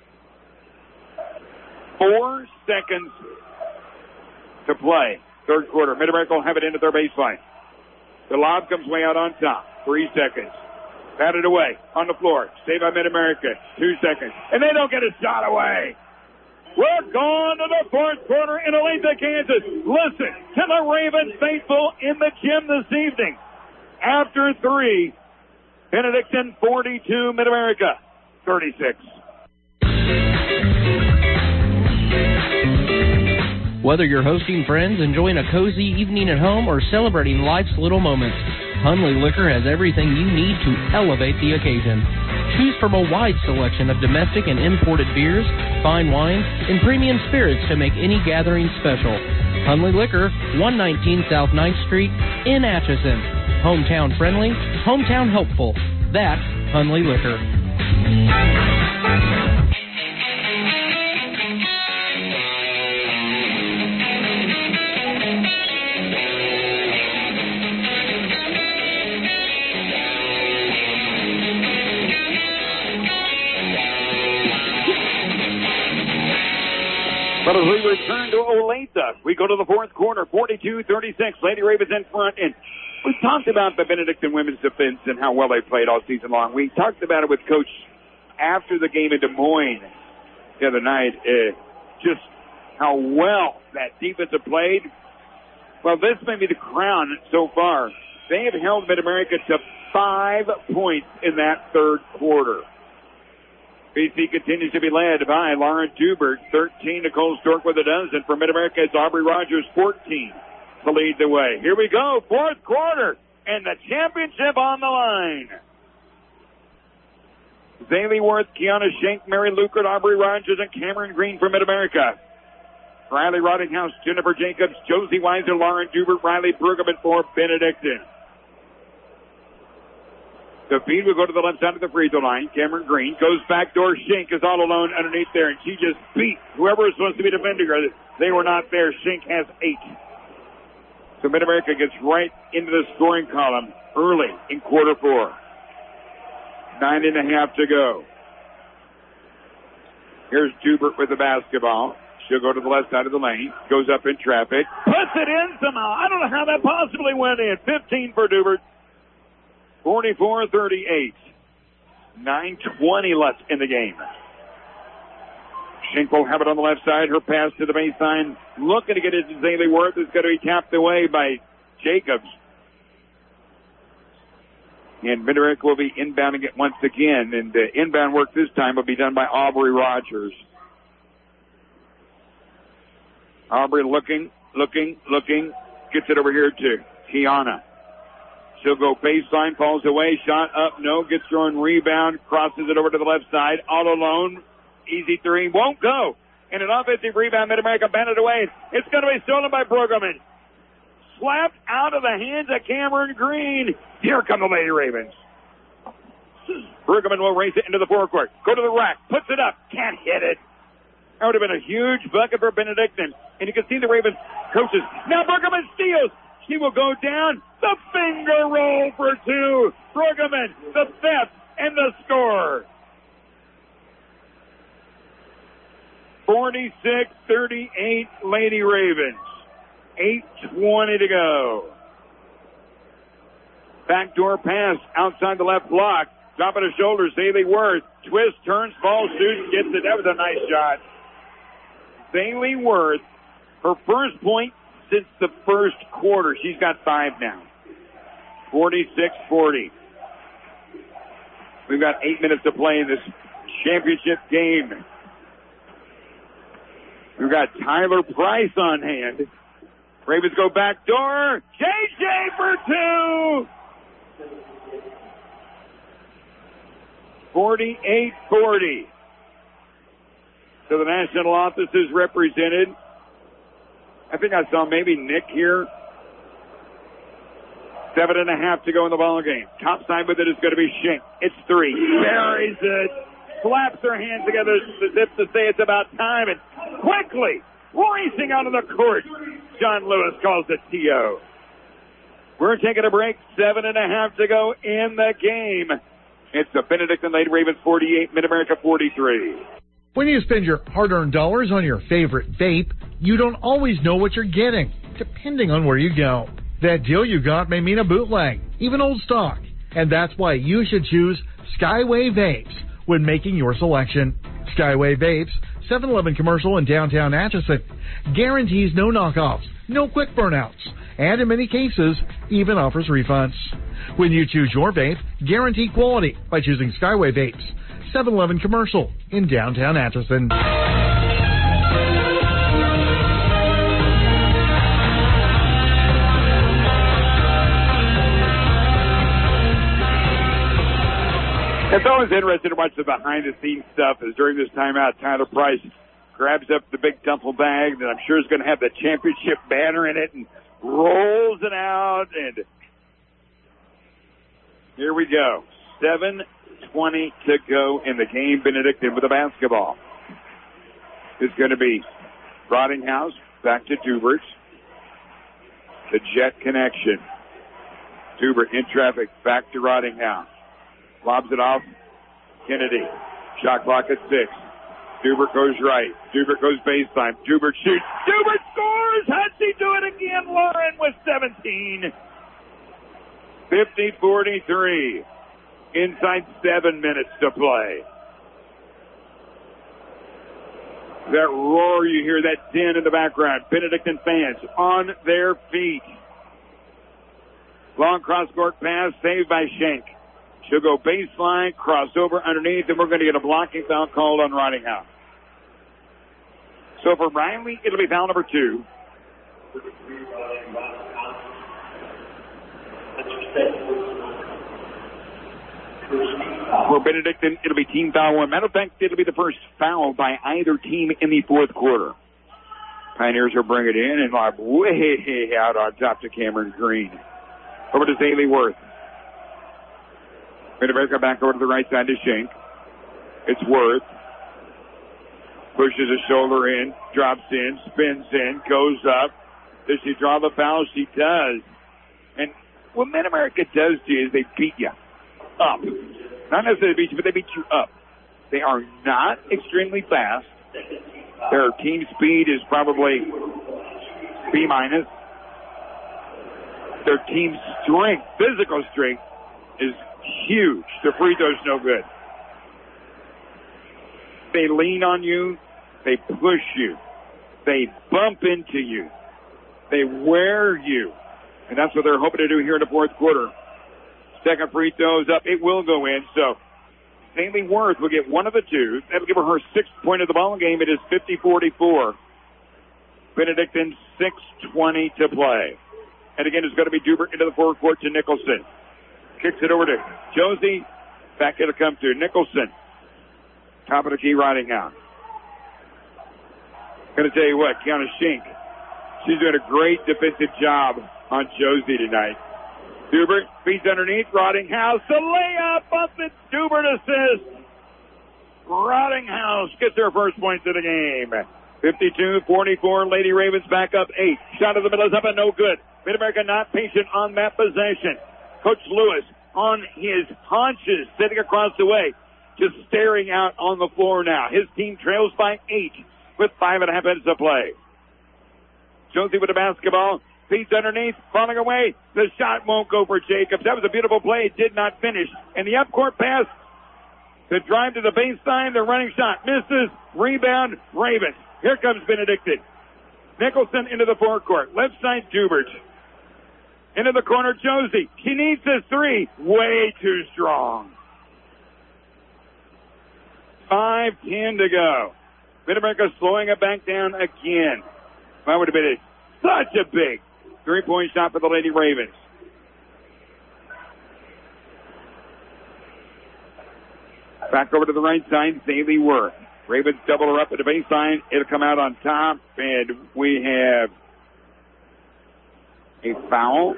Four seconds to play. Third quarter. Mid-America will have it into their baseline. The lob comes way out on top. Three seconds. Batted away on the floor. Saved by Mid-America. Two seconds. And they don't get a shot away. We're gone to the fourth quarter in Olathe, Kansas. Listen to the Ravens faithful in the gym this evening. After three, Benedictine forty-two, Mid-America thirty-six. Whether you're hosting friends, enjoying a cozy evening at home, or celebrating life's little moments, Hunley Liquor has everything you need to elevate the occasion. Choose from a wide selection of domestic and imported beers, fine wines, and premium spirits to make any gathering special. Hunley Liquor, one nineteen South ninth Street in Atchison. Hometown friendly, hometown helpful. That's Hunley Liquor. But as we return to Olathe, we go to the fourth quarter, forty-two thirty-six. Lady Ravens in front. And we talked about the Benedictine women's defense and how well they played all season long. We talked about it with Coach after the game in Des Moines the other night, uh, just how well that defense have played. Well, this may be the crown so far. They have held Mid-America to five points in that third quarter. B C continues to be led by Lauren Dubert, thirteen. Nicole Stork with a dozen. For Mid-America, it's Aubrey Rogers, fourteen, to lead the way. Here we go, fourth quarter, and the championship on the line. Zaylee Worth, Kiana Schenk, Mary Lukert, Aubrey Rogers, and Cameron Green for Mid-America. Riley Rottinghouse, Jennifer Jacobs, Josie Weiser, Lauren Dubert, Riley Brueggemann for Benedictine. The feed will go to the left side of the free throw line. Cameron Green goes backdoor. Schenk is all alone underneath there, and she just beat whoever was supposed to be defending her. They were not there. Schenk has eight. So Mid-America gets right into the scoring column early in quarter four. Nine and a half to go. Here's Dubert with the basketball. She'll go to the left side of the lane. Goes up in traffic. Puts it in somehow. I don't know how that possibly went in. fifteen for Dubert. forty-four thirty-eight. nine twenty left in the game. Schenk will have it on the left side. Her pass to the baseline. Looking to get it to Zaylee Worth. It's going to be tapped away by Jacobs. And Mid-America will be inbounding it once again. And the inbound work this time will be done by Aubrey Rogers. Aubrey looking, looking, looking. Gets it over here to Kiana. She'll go baseline, falls away, shot up, no, gets her own rebound, crosses it over to the left side, all alone, easy three, won't go. And an offensive rebound, Mid-America banded away. It's going to be stolen by Brueggemann. Slapped out of the hands of Cameron Green. Here come the Lady Ravens. Brueggemann will race it into the forecourt. Go to the rack, puts it up, can't hit it. That would have been a huge bucket for Benedictine. And you can see the Ravens coaches. Now Brueggemann steals. She will go down. The finger roll for two. Brueggemann, the theft, and the score. forty-six thirty-eight Lady Ravens. eight twenty to go. Backdoor pass outside the left block. Top of the shoulders, Zaylee Worth. Twist, turns, falls, shoots, gets it. That was a nice shot. Zaylee Worth, her first point since the first quarter. She's got five now. forty-six forty. We've got eight minutes to play in this championship game. We've got Tyler Price on hand. Ravens go back door. J J for two. forty-eight forty. So the national office is represented. I think I saw maybe Nick here. Seven and a half to go in the ball game. Top side with it is going to be Schenk. It's three. Buries it. Slaps her hands together as if to say it's about time. And quickly racing out of the court. John Lewis calls it T O. We're taking a break. Seven and a half to go in the game. It's the Benedictine Lady Ravens forty-eight, Mid-America forty-three. When you spend your hard-earned dollars on your favorite vape, you don't always know what you're getting, depending on where you go. That deal you got may mean a bootleg, even old stock. And that's why you should choose Skyway Vapes when making your selection. Skyway Vapes, seven eleven commercial in downtown Atchison, guarantees no knockoffs, no quick burnouts, and in many cases, even offers refunds. When you choose your vape, guarantee quality by choosing Skyway Vapes, seven eleven commercial in downtown Atchison. It's always interesting to watch the behind-the-scenes stuff as during this timeout, Tyler Price grabs up the big duffel bag that I'm sure is going to have the championship banner in it and rolls it out. And here we go. seven twenty to go in the game. Benedictine with the basketball. It's going to be Rottinghouse back to Dubert. The jet connection. Dubert in traffic back to Rottinghouse. Lobs it off. Kennedy. Shot clock at six. Dubert goes right. Dubert goes baseline. Dubert shoots. Dubert scores! How'd she do it again? Lauren with seventeen. fifty forty-three. Inside seven minutes to play. That roar you hear, that din in the background. Benedictine fans on their feet. Long cross-court pass saved by Schenk. She'll go baseline, crossover underneath, and we're going to get a blocking foul called on Rottinghouse. So for Riley, it'll be foul number two. For Benedictine, it'll be team foul one. Matter of fact, it'll be the first foul by either team in the fourth quarter. Pioneers will bring it in and lob way out on top to Cameron Green. Over to Zaylee Worth. Mid-America back over to the right side to Schenk. It's Worth. Pushes his shoulder in, drops in, spins in, goes up. Does she draw the foul? She does. And what Mid-America does to you is they beat you up. Not necessarily beat you, but they beat you up. They are not extremely fast. Their team speed is probably B minus. Their team strength, physical strength, is huge. Their free throw's no good. They lean on you. They push you. They bump into you. They wear you. And that's what they're hoping to do here in the fourth quarter. Second free throw is up. It will go in. So Zaylee Worth will get one of the two. That'll give her her sixth point of the ball game. It is fifty forty-four. Benedictine six twenty to play. And again, it's going to be Dubert into the forward court to Nicholson. Kicks it over to Josie. Back it'll come to Nicholson. Top of the key, Rottinghouse. Going to tell you what, Kiana Schenk, she's doing a great defensive job on Josie tonight. Dubert feeds underneath. Rottinghouse, the layup up the Dubert assist. Rottinghouse gets her first points of the game. fifty-two forty-four. Lady Ravens back up eight. Shot of the middle is up and no good. Mid-America not patient on that possession. Coach Lewis on his haunches, sitting across the way, just staring out on the floor now. His team trails by eight with five and a half minutes to play. Josie with the basketball. Feeds underneath, falling away. The shot won't go for Jacobs. That was a beautiful play. It did not finish. And the up-court pass, the drive to the baseline, the running shot misses. Rebound, Ravens. Here comes Benedictine. Nicholson into the forecourt. Left side, Dubert. Into the corner, Josie. She needs a three. Way too strong. five ten to go. Mid-America slowing it back down again. That would have been such a big three-point shot for the Lady Ravens. Back over to the right side, Zaylee Worth. Ravens double her up at the baseline. It'll come out on top, and we have a foul.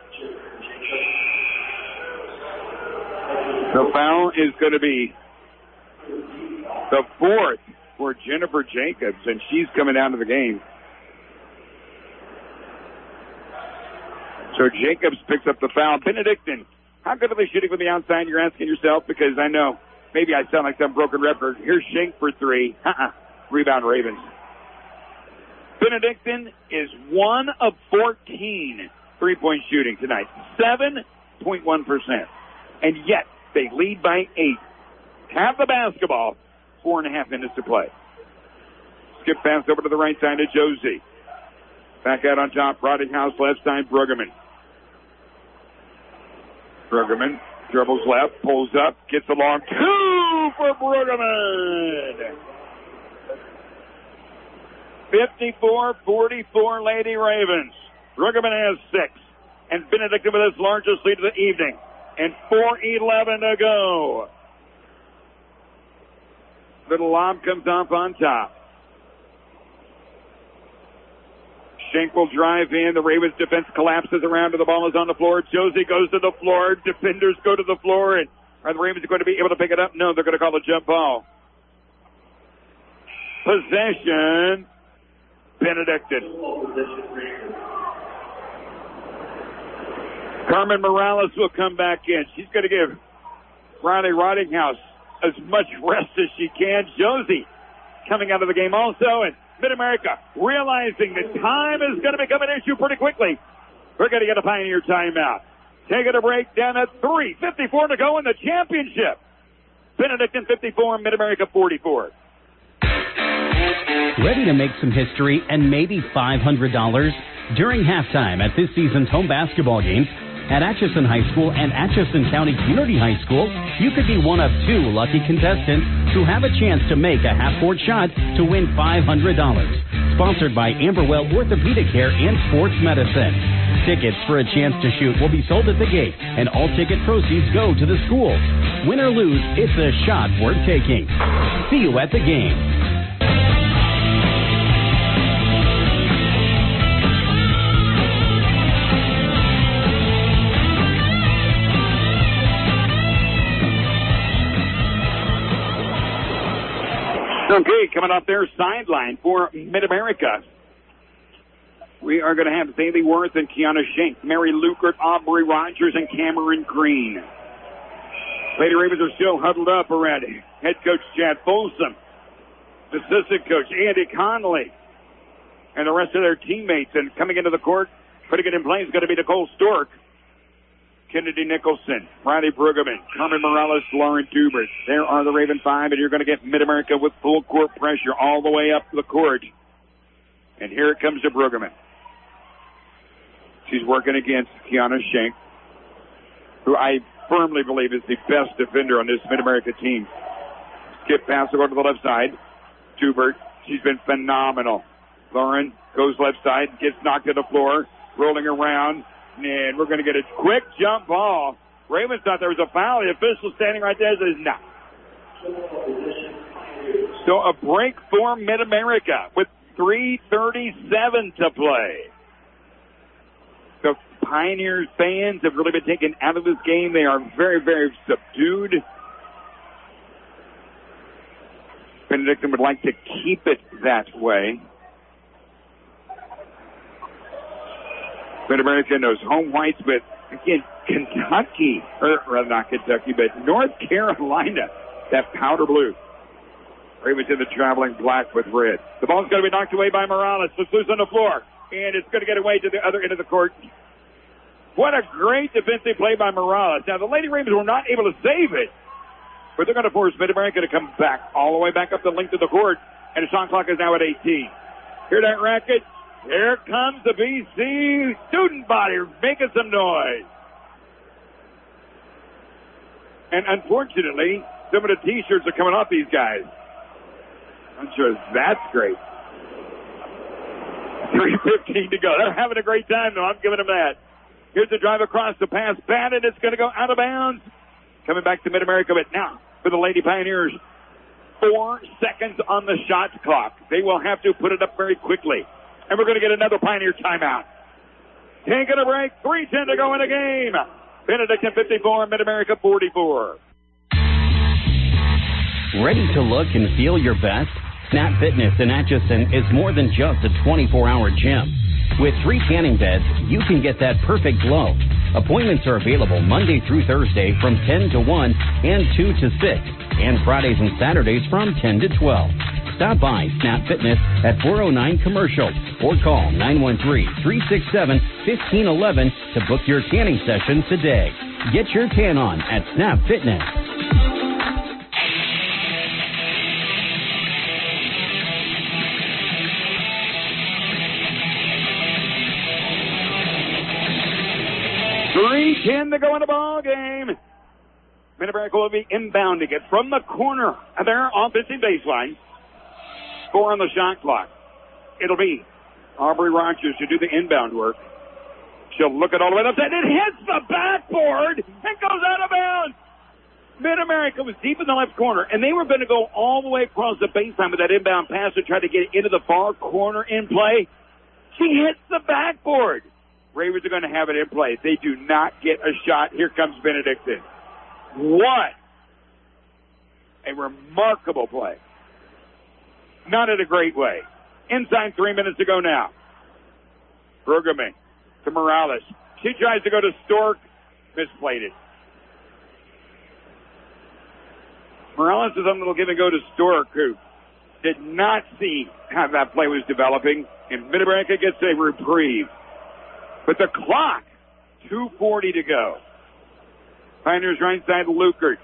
The foul is going to be the fourth for Jennifer Jacobs, and she's coming down to the game. So Jacobs picks up the foul. Benedictine, how good are they shooting from the outside? You're asking yourself, because I know maybe I sound like some broken record. Here's Schenk for three. Uh-uh. Rebound Ravens. Benedictine is one of fourteen three-point shooting tonight. seven point one percent. And yet they lead by eight. Have the basketball. Four and a half minutes to play. Skip pass over to the right side of Josie. Back out on top. Rottinghouse left side. Brueggemann. Brueggemann dribbles left, pulls up, gets along. Two for Brueggemann. fifty-four forty-four Lady Ravens. Brueggemann has six. And Benedictine with his largest lead of the evening. And four eleven to go. Little lob comes off on top. Schenk will drive in. The Ravens defense collapses around and the ball is on the floor. Josie goes to the floor. Defenders go to the floor. And are the Ravens going to be able to pick it up? No, they're going to call a jump ball. Possession. Benedictine. Carmen Morales will come back in. She's going to give Riley Rottinghouse as much rest as she can. Josie coming out of the game also. And Mid-America realizing that time is going to become an issue pretty quickly. We're going to get a Pioneer timeout. Taking a break down at three fifty-four to go in the championship. Benedictine fifty-four, Mid-America forty-four. Ready to make some history and maybe five hundred dollars? During halftime at this season's home basketball games at Atchison High School and Atchison County Community High School, you could be one of two lucky contestants who have a chance to make a half-court shot to win five hundred dollars. Sponsored by Amberwell Orthopedic Care and Sports Medicine. Tickets for a chance to shoot will be sold at the gate, and all ticket proceeds go to the school. Win or lose, it's a shot worth taking. See you at the game. Okay, coming off their sideline for Mid-America. We are going to have Bailey Worth and Kiana Schenk, Mary Lukert, Aubrey Rogers, and Cameron Green. Lady Ravens are still huddled up around head coach Chad Folsom, assistant coach Andy Conley, and the rest of their teammates. And coming into the court, putting it in play is going to be Nicole Stork, Kennedy Nicholson, Riley Brueggemann, Carmen Morales, Lauren Dubert. There are the Raven Five, and you're going to get Mid-America with full court pressure all the way up the court. And here it comes to Brueggemann. She's working against Kiana Schenk, who I firmly believe is the best defender on this Mid-America team. Skip pass will go to the left side. Dubert, she's been phenomenal. Lauren goes left side, gets knocked to the floor, rolling around. And we're going to get a quick jump ball. Ravens thought there was a foul. The official standing right there says no. So a break for Mid-America with three thirty-seven to play. The Pioneers fans have really been taken out of this game. They are very, very subdued. Benedictine would like to keep it that way. Mid-America knows home whites, but again, Kentucky, or rather not Kentucky, but North Carolina, that powder blue. Ravens in the traveling black with red. The ball's going to be knocked away by Morales. It's loose on the floor, and it's going to get away to the other end of the court. What a great defensive play by Morales. Now, the Lady Ravens were not able to save it, but they're going to force Mid-America to come back all the way back up the length of the court, and the shot clock is now at eighteen. Hear that racket? Here comes the B C student body making some noise. And unfortunately, some of the T-shirts are coming off these guys. I'm sure that's great. three fifteen to go. They're having a great time, though. I'm giving them that. Here's the drive across the pass. Batted. It's going to go out of bounds. Coming back to Mid-America, but now for the Lady Pioneers. Four seconds on the shot clock. They will have to put it up very quickly. And we're going to get another Pioneer timeout. Taking a break. three ten to go in the game. Benedictine fifty-four, Mid-America forty-four. Ready to look and feel your best? Snap Fitness in Atchison is more than just a twenty-four hour gym. With three tanning beds, you can get that perfect glow. Appointments are available Monday through Thursday from ten to one and two to six, and Fridays and Saturdays from ten to twelve. Stop by Snap Fitness at four oh nine Commercial or call nine one three, three six seven, one five one one to book your tanning session today. Get your tan on at Snap Fitness. three ten to go in the ball game. Mid-America will be inbounding it from the corner of their offensive baseline. Four on the shot clock. It'll be Aubrey Rogers to do the inbound work. She'll look it all the way up, and it hits the backboard and goes out of bounds. Mid-America was deep in the left corner, and they were going to go all the way across the baseline with that inbound pass to try to get into the far corner in play. She hits the backboard. Ravens are going to have it in play. They do not get a shot. Here comes Benedictine. What a remarkable play. Not in a great way. Inside three minutes to go now. Brueggemann to Morales. She tries to go to Stork. Misplayed it. Morales is on a little give and go to Stork, who did not see how that play was developing. And Mid-America gets a reprieve. But the clock, two forty to go. Pioneers right side, Lukert.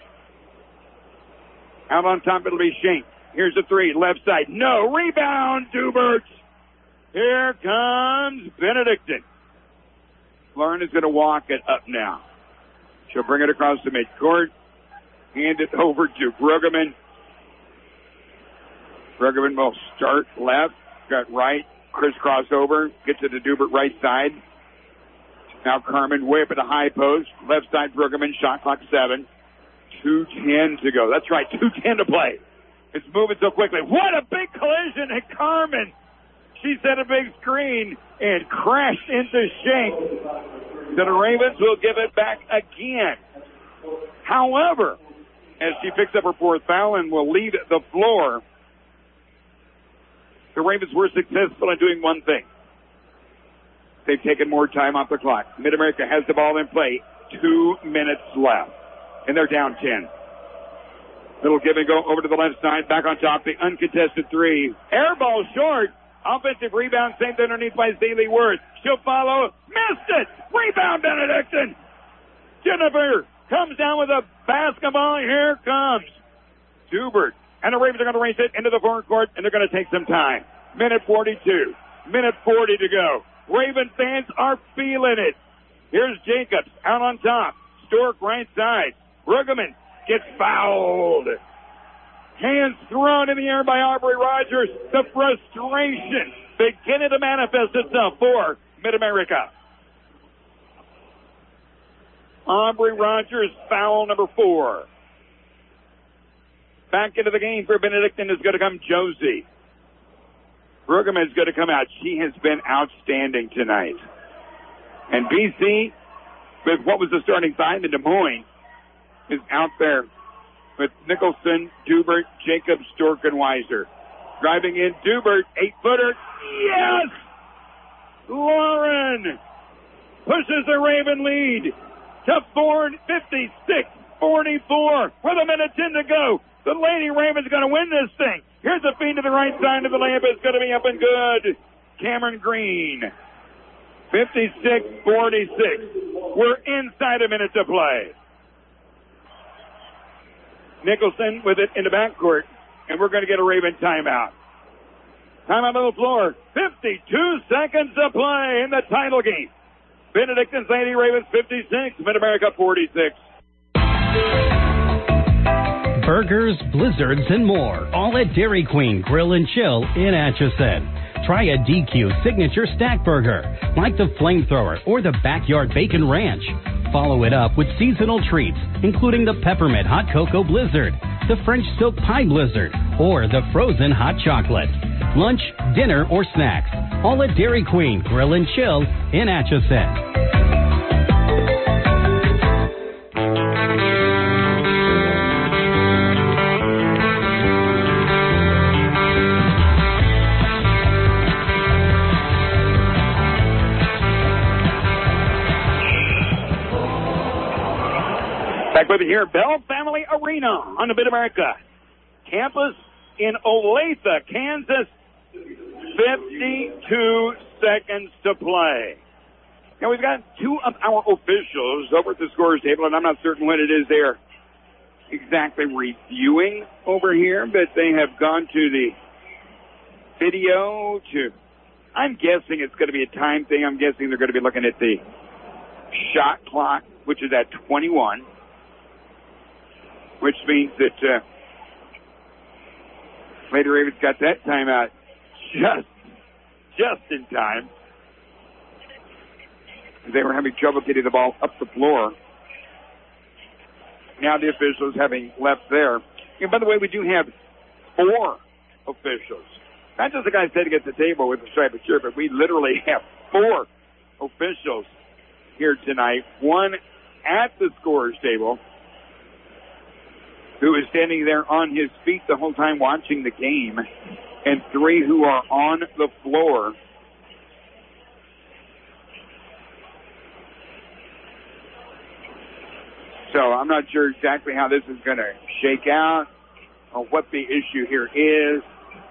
Out on top, it'll be Schenk. Here's the three, left side. No, rebound, Dubert. Here comes Benedictine. Lauren is going to walk it up now. She'll bring it across the midcourt. Hand it over to Brueggemann. Brueggemann will start left, got right, crisscross over, get to the Dubert right side. Now Carmen way up at the high post. Left side Brueggemann, shot clock seven. two ten to go. That's right, two ten to play. It's moving so quickly. What a big collision at Carmen. She set a big screen and crashed into Schenk. The Ravens will give it back again. However, as she picks up her fourth foul and will leave the floor, the Ravens were successful in doing one thing. They've taken more time off the clock. Mid-America has the ball in play. Two minutes left. And they're down ten. Little give and go over to the left side. Back on top. The uncontested three. Air ball short. Offensive rebound saved underneath by Zaylee Worth. She'll follow. Missed it. Rebound Benedictine. Jennifer comes down with a basketball. Here comes Dubert. And the Ravens are going to race it into the forecourt, and they're going to take some time. Minute forty-two. Minute forty to go. Raven fans are feeling it. Here's Jacobs out on top. Stork right side. Brueggemann gets fouled. Hands thrown in the air by Aubrey Rogers. The frustration beginning to manifest itself for Mid-America. Aubrey Rogers, foul number four. Back into the game for Benedictine is going to come Josie. Brueggemann is going to come out. She has been outstanding tonight. And B C, with what was the starting five in Des Moines, is out there with Nicholson, Dubert, Jacobs, Stork, and Weiser. Driving in Dubert, eight-footer. Yes! Lauren pushes the Raven lead to fifty-six forty-four with a minute ten to go. The Lady Ravens going to win this thing. Here's a feed to the right side of the layup. It's going to be up and good. Cameron Green. fifty-six forty-six. We're inside a minute to play. Nicholson with it in the backcourt, and we're going to get a Raven timeout. Timeout on the floor. fifty-two seconds to play in the title game. Benedictine's Lady Ravens fifty-six, Mid-America forty-six. Burgers, blizzards, and more. All at Dairy Queen Grill and Chill in Atchison. Try a D Q signature stack burger, like the Flamethrower or the Backyard Bacon Ranch. Follow it up with seasonal treats, including the Peppermint Hot Cocoa Blizzard, the French Silk Pie Blizzard, or the Frozen Hot Chocolate. Lunch, dinner, or snacks. All at Dairy Queen Grill and Chill in Atchison. Back with you here at Bell Family Arena on the Mid-America campus in Olathe, Kansas. fifty-two seconds to play. Now, we've got two of our officials over at the scorer's table, and I'm not certain what it is they're exactly reviewing over here, but they have gone to the video to, I'm guessing it's going to be a time thing. I'm guessing they're going to be looking at the shot clock, which is at twenty-one. Which means that uh, Lady Ravens got that timeout just, just in time. They were having trouble getting the ball up the floor. now the officials having left there. And by the way, we do have four officials. Not just the guy sitting at the table with the striped shirt, but we literally have four officials here tonight. One at the scorer's table, who is standing there on his feet the whole time watching the game, and three who are on the floor. So I'm not sure exactly how this is going to shake out or what the issue here is.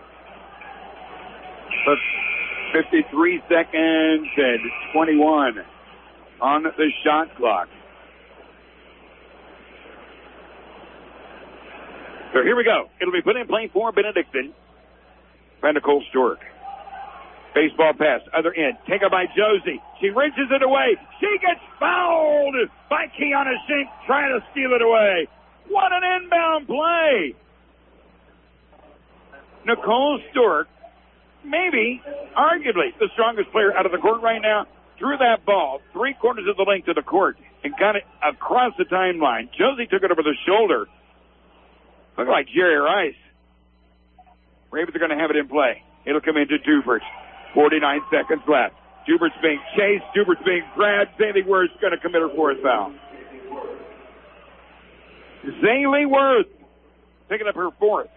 But fifty-three seconds and twenty-one on the shot clock. So here we go. It'll be put in play for Benedictine. By Nicole Stork. Baseball pass, other end. Taken by Josie. She wrenches it away. She gets fouled by Kiana Shink trying to steal it away. What an inbound play. Nicole Stork, maybe, arguably, the strongest player out of the court right now, threw that ball three quarters of the length of the court and got it across the timeline. Josie took it over the shoulder. Looked like Jerry Rice. Ravens are going to have it in play. It'll come into Dubert. forty-nine seconds left. Dubert's being chased. Dubert's being grabbed. Zaylee Worth going to commit her fourth foul. Zaylee Worth picking up her fourth.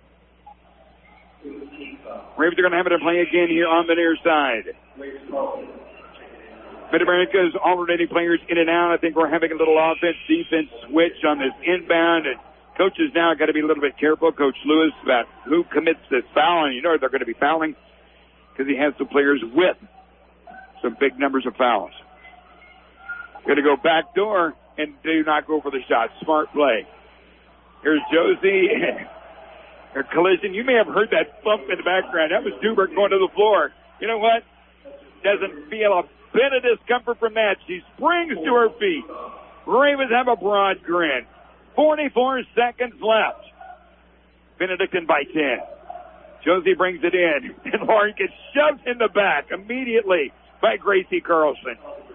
Ravens are going to have it in play again here on the near side. Mid-America's alternating players in and out. I think we're having a little offense-defense switch on this inbound, and coaches now got to be a little bit careful, Coach Lewis, about who commits this foul. And you know they're going to be fouling because he has some players with some big numbers of fouls. Going to go back door and do not go for the shot. Smart play. Here's Josie. A collision. You may have heard that bump in the background. That was Dubert going to the floor. You know what? Doesn't feel a bit of discomfort from that. She springs to her feet. Ravens have a broad grin. forty-four seconds left. Benedictine by ten. Josie brings it in, and Lauren gets shoved in the back immediately by Gracie Carlson.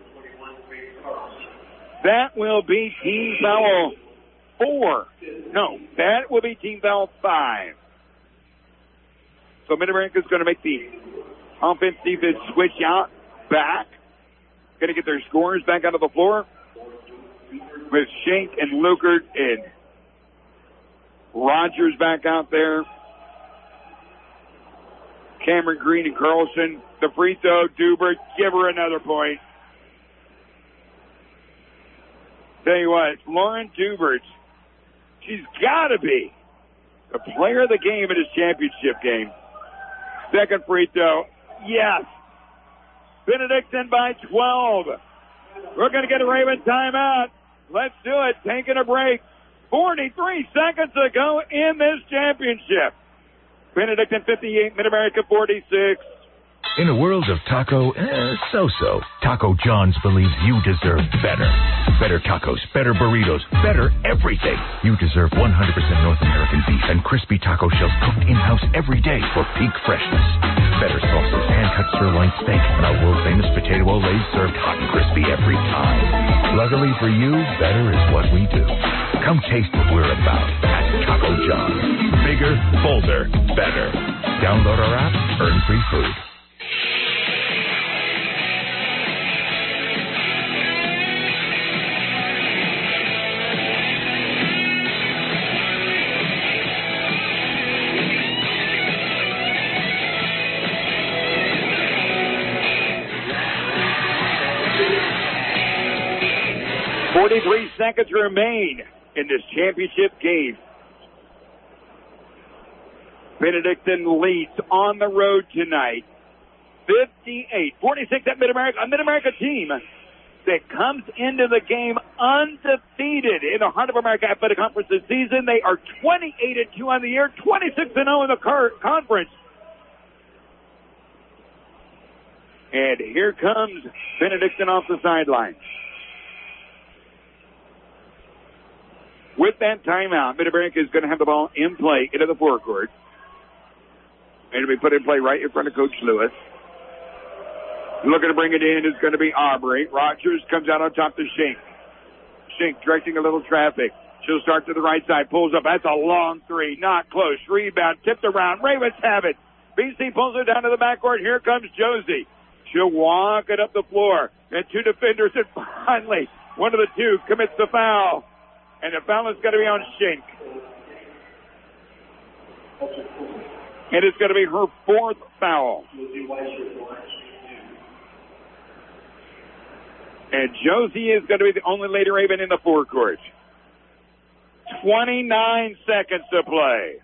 That will be team foul four. No, that will be team foul five. So Mid-America is going to make the offense-defense switch out back. Going to get their scorers back out of the floor with Schenk and Lukert and Rogers back out there. Cameron Green and Carlson. The free throw, Dubert, give her another point. Tell you what, Lauren Dubert, she's got to be the player of the game in this championship game. Second free throw, yes. Benedictine by twelve. We're going to get a Raven timeout. Let's do it. Taking a break. forty-three seconds to go in this championship. Benedictine fifty-eight, Mid-America forty-six. In a world of taco, eh, so-so, Taco John's believes you deserve better. Better tacos, better burritos, better everything. You deserve one hundred percent North American beef and crispy taco shells cooked in-house every day for peak freshness. Better salsas, hand-cut sirloin steak, and our world-famous potato olays served hot and crispy every time. Luckily for you, better is what we do. Come taste what we're about at Taco John's. Bigger, bolder, better. Download our app, earn free food. forty-three seconds remain in this championship game. Benedictine leads on the road tonight. fifty-eight forty-six at Mid-America. A Mid-America team that comes into the game undefeated in the Heart of America Athletic Conference this season. They are twenty-eight and two on the year, twenty-six and oh in the car- conference. And here comes Benedictine off the sideline. With that timeout, Mid-America is going to have the ball in play into the forecourt. It'll be put in play right in front of Coach Lewis. Looking to bring it in is going to be Aubrey. Rogers comes out on top to Schenk. Schenk directing a little traffic. She'll start to the right side, pulls up. That's a long three. Not close. Rebound, tipped around. Ravens have it. B C pulls it down to the backcourt. Here comes Josie. She'll walk it up the floor. And two defenders, and finally, one of the two commits the foul. And the foul is going to be on Shink. And it's going to be her fourth foul. And Josie is going to be the only Lady Raven in the forecourt. twenty-nine seconds to play.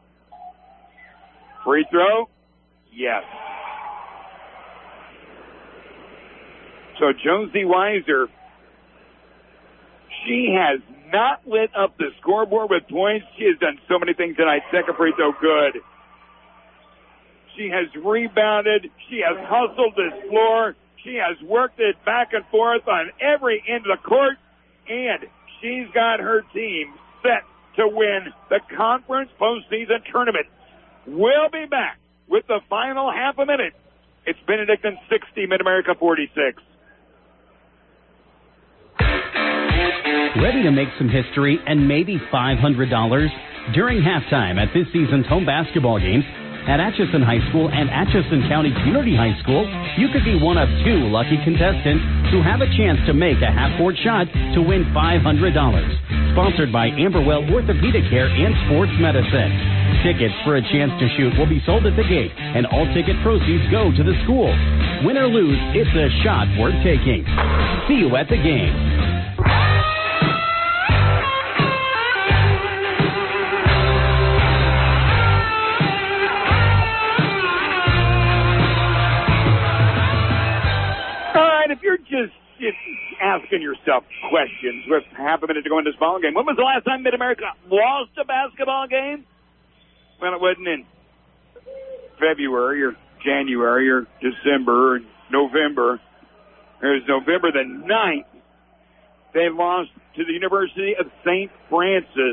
Free throw? Yes. So Josie Weiser, she has not lit up the scoreboard with points. She has done so many things tonight. Second free throw, good. She has rebounded. She has hustled this floor. She has worked it back and forth on every end of the court. And she's got her team set to win the conference postseason tournament. We'll be back with the final half a minute. It's Benedictine sixty, Mid-America forty-six. Ready to make some history and maybe five hundred dollars? During halftime at this season's home basketball games at Atchison High School and Atchison County Community High School, you could be one of two lucky contestants who have a chance to make a half-court shot to win five hundred dollars. Sponsored by Amberwell Orthopedic Care and Sports Medicine. Tickets for a chance to shoot will be sold at the gate, and all ticket proceeds go to the school. Win or lose, it's a shot worth taking. See you at the game. If you're just if asking yourself questions with half a minute to go in this ball game, when was the last time Mid-America lost a basketball game? Well, it wasn't in February or January or December or November. It was November the ninth. They lost to the University of Saint Francis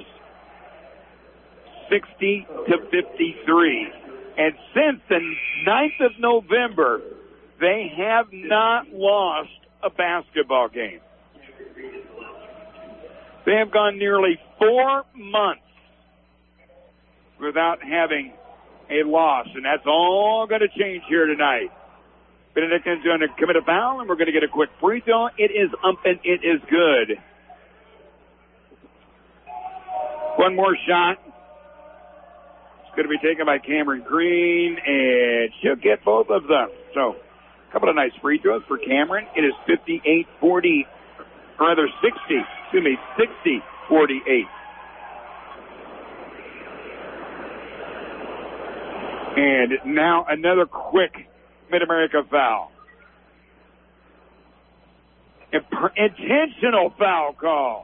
sixty to fifty-three. And since the ninth of November, they have not lost a basketball game. They have gone nearly four months without having a loss, and that's all going to change here tonight. Benedictine's going to commit a foul, and we're going to get a quick free throw. It is up, and it is good. One more shot. It's going to be taken by Cameron Green, and she'll get both of them. So, a couple of nice free throws for Cameron. It is fifty-eight forty, or rather sixty, excuse me, sixty forty-eight. And now another quick Mid-America foul. Imp- intentional foul call.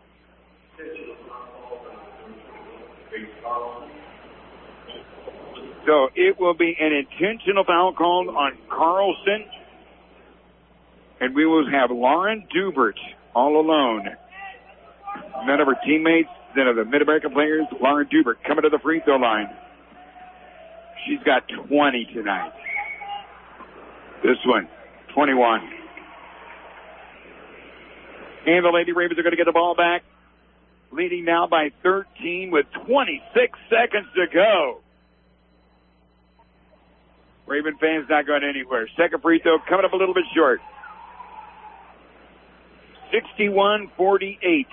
So it will be an intentional foul called on Carlson. And we will have Lauren Dubert all alone. None of her teammates, none of the Mid-American players. Lauren Dubert coming to the free throw line. She's got twenty tonight. This one, twenty-one. And the Lady Ravens are going to get the ball back. Leading now by thirteen with twenty-six seconds to go. Raven fans not going anywhere. Second free throw coming up a little bit short. sixty-one forty-eight.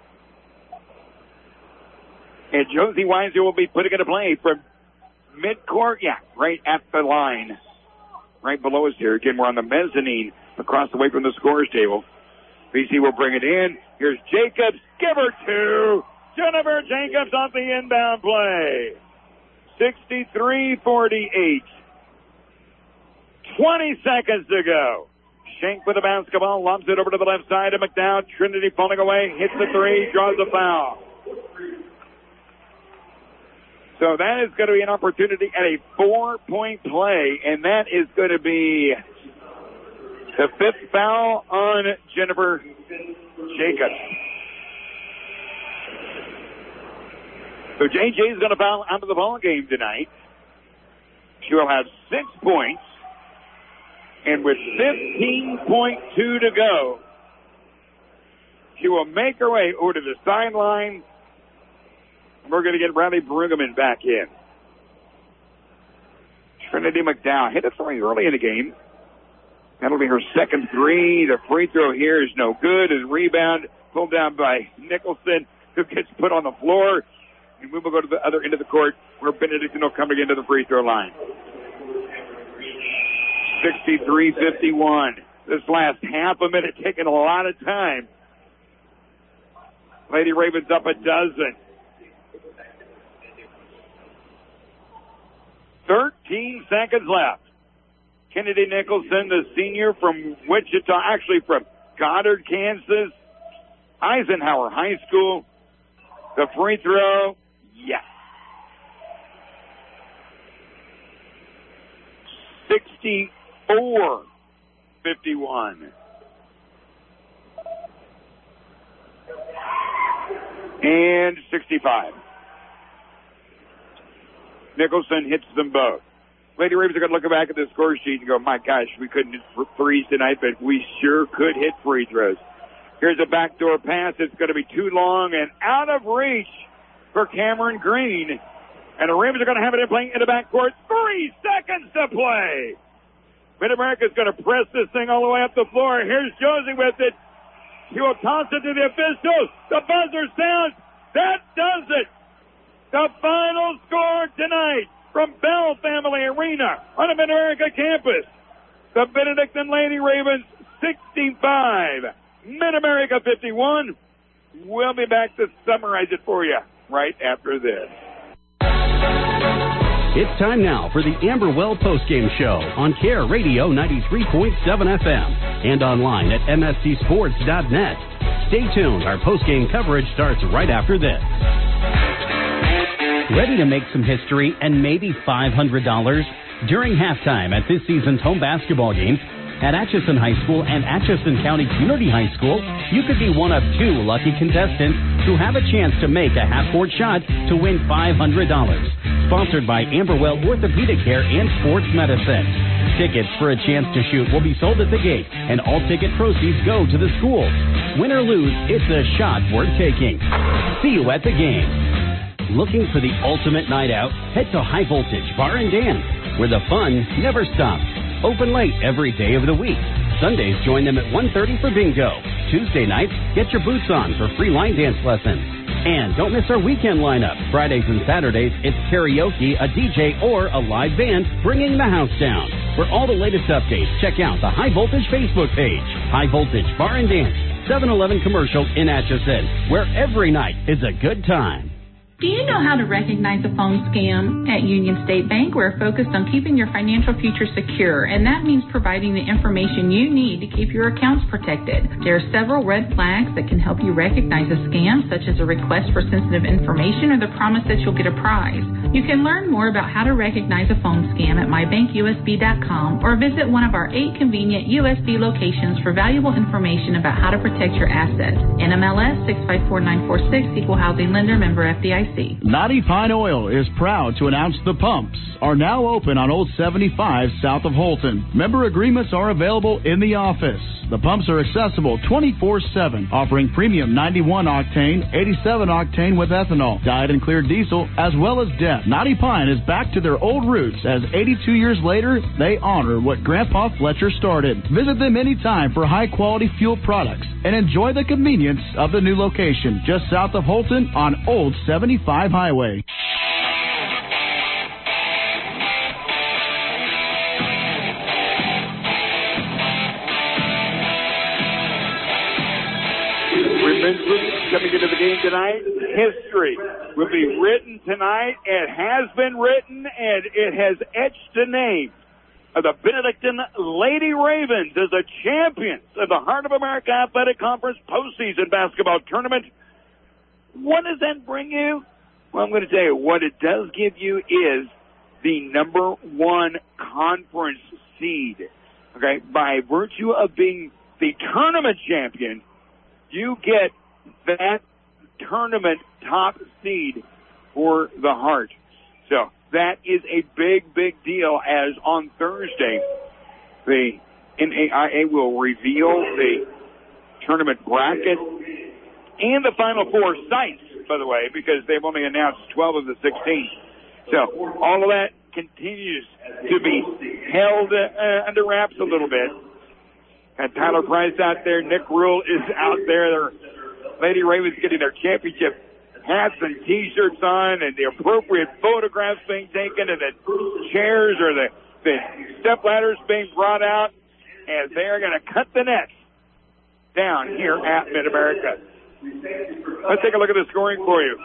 And Josie Weiser will be putting it in play from midcourt. Yeah, right at the line. Right below us here. Again, we're on the mezzanine across the way from the scorer's table. B C will bring it in. Here's Jacobs. Give her two. Jennifer Jacobs on the inbound play. sixty-three forty-eight. twenty seconds to go. Shank with the basketball. Lobs it over to the left side of McDowell. Trinity falling away. Hits the three. Draws the foul. So that is going to be an opportunity at a four-point play, and that is going to be the fifth foul on Jennifer Jacobs. So J J is going to foul out of the ball game tonight. She will have six points, and with fifteen point two to go, She will make her way over to the sideline. We're going to get Riley Brueggemann back in. Trinity McDowell hit a three early in the game. That'll be her second three. The free throw here is no good. And rebound pulled down by Nicholson, who gets put on the floor. And we will go to the other end of the court where Benedictine will come again to the free throw line. sixty-three fifty-one. This last half a minute taking a lot of time. Lady Ravens up a dozen. thirteen seconds left. Kennedy Nicholson, the senior from Wichita, actually from Goddard, Kansas, Eisenhower High School. The free throw, yes. sixty-four fifty-one. And sixty-five. Nicholson hits them both. Lady Ravens are going to look back at the score sheet and go, my gosh, we couldn't hit threes tonight, but we sure could hit free throws. Here's a backdoor pass. It's going to be too long and out of reach for Cameron Green. And the Ravens are going to have it in play in the backcourt. Three seconds to play. Mid-America is going to press this thing all the way up the floor. Here's Josie with it. He will toss it to the officials. The buzzer sounds. That does it. The final score tonight from Bell Family Arena on the Mid-America campus. The Benedictine Lady Ravens sixty-five, Mid-America fifty-one. We'll be back to summarize it for you right after this. It's time now for the Amberwell Postgame Show on Care Radio ninety-three point seven F M and online at M S C sports dot net. Stay tuned. Our postgame coverage starts right after this. Ready to make some history and maybe five hundred dollars? During halftime at this season's home basketball games at Atchison High School and Atchison County Community High School, you could be one of two lucky contestants who have a chance to make a half-court shot to win five hundred dollars. Sponsored by Amberwell Orthopedic Care and Sports Medicine. Tickets for a chance to shoot will be sold at the gate, and all ticket proceeds go to the school. Win or lose, it's a shot worth taking. See you at the game. Looking for the ultimate night out? Head to High Voltage Bar and Dance, where the fun never stops. Open late every day of the week. Sundays, join them at one thirty for bingo. Tuesday nights, get your boots on for free line dance lessons. And don't miss our weekend lineup. Fridays and Saturdays, it's karaoke, a D J, or a live band bringing the house down. For all the latest updates, check out the High Voltage Facebook page. High Voltage Bar and Dance, seven eleven Commercial in Atchison, where every night is a good time. Do you know how to recognize a phone scam? At Union State Bank, we're focused on keeping your financial future secure, and that means providing the information you need to keep your accounts protected. There are several red flags that can help you recognize a scam, such as a request for sensitive information or the promise that you'll get a prize. You can learn more about how to recognize a phone scam at my bank U S B dot com or visit one of our eight convenient U S B locations for valuable information about how to protect your assets. N M L S six five four nine four six, Equal Housing Lender, member F D I C. Naughty Pine Oil is proud to announce the pumps are now open on Old seventy-five south of Holton. Member agreements are available in the office. The pumps are accessible twenty-four seven, offering premium ninety-one octane, eighty-seven octane with ethanol, dyed and clear diesel, as well as D E F. Naughty Pine is back to their old roots as eighty-two years later, they honor what Grandpa Fletcher started. Visit them anytime for high-quality fuel products and enjoy the convenience of the new location just south of Holton on Old seventy-five Highway. Coming into the game tonight, history will be written tonight. It has been written, and it has etched the name of the Benedictine Lady Ravens as the champions of the Heart of America Athletic Conference postseason basketball tournament. What does that bring you? Well, I'm going to tell you what it does give you is the number one conference seed. Okay, by virtue of being the tournament champion, you get that tournament top seed for the Heart. So that is a big, big deal, as on Thursday, the N A I A will reveal the tournament bracket and the Final Four sites, by the way, because they've only announced twelve of the sixteen. So all of that continues to be held uh, under wraps a little bit. And Tyler Price out there, Nick Rule is out there. Their Lady Ravens getting their championship hats and T-shirts on, and the appropriate photographs being taken, and the chairs or the, the step ladders being brought out, as they are going to cut the nets down here at Mid-America. Let's take a look at the scoring for you.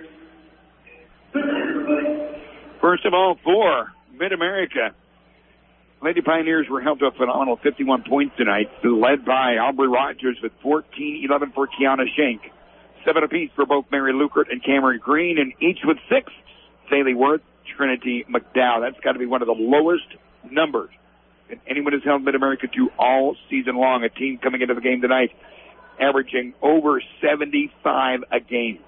First of all, for Mid-America, Lady Pioneers were held to a phenomenal fifty-one points tonight, led by Aubrey Rogers with fourteen, eleven for Kiana Schenk. Seven apiece for both Mary Lukert and Cameron Green, and each with six, Saley Worth, Trinity McDowell. That's got to be one of the lowest numbers that anyone has held Mid-America to all season long. A team coming into the game tonight averaging over seventy-five a game.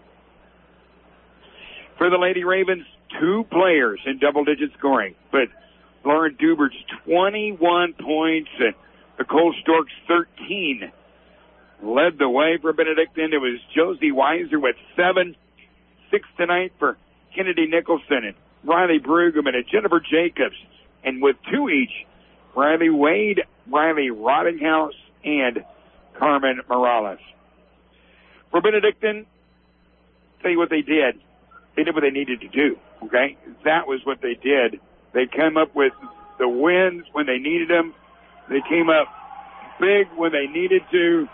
For the Lady Ravens, two players in double-digit scoring, but Lauren Dubert's twenty-one points and Nicole Stork's thirteen led the way for Benedictine. It was Josie Weiser with seven. Six tonight for Kennedy Nicholson and Riley Brueggemann and Jennifer Jacobs. And with two each, Riley Wade, Riley Rottinghouse, and Carmen Morales. For Benedictine, tell you what they did. They did what they needed to do, okay? That was what they did. They came up with the wins when they needed them. They came up big when they needed to.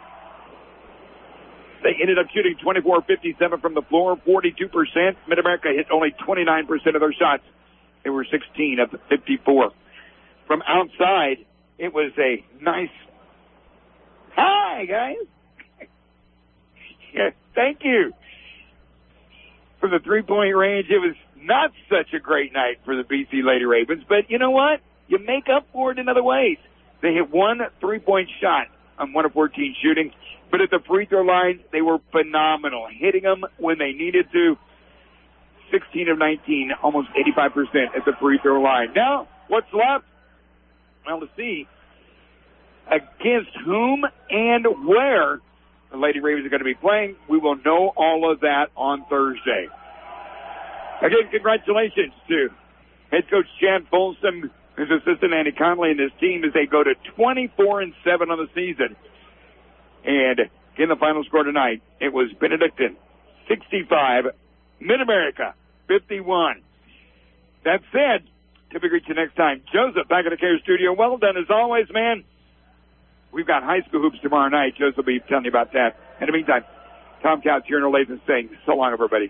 They ended up shooting twenty-four fifty-seven from the floor, forty-two percent. Mid-America hit only twenty-nine percent of their shots. They were sixteen of the fifty-four. From outside, it was a nice, hi, guys. Yeah, thank you. From the three-point range, it was not such a great night for the B C Lady Ravens, but you know what? You make up for it in other ways. They hit one three-point shot on one of fourteen shooting, but at the free throw line, they were phenomenal, hitting them when they needed to. sixteen of nineteen, almost eighty-five percent at the free throw line. Now, what's left? Well, to see against whom and where the Lady Ravens are going to be playing, we will know all of that on Thursday. Again, congratulations to head coach Chad Folsom, his assistant Andy Conley, and his team as they go to twenty-four and seven on the season. And in the final score tonight, it was Benedictine sixty-five, Mid-America fifty-one. That said, till we reach you next time, Joseph back in the Care Studio. Well done as always, man. We've got high school hoops tomorrow night. Joseph will be telling you about that. In the meantime, Tom Couch here in Olathe saying so long, everybody.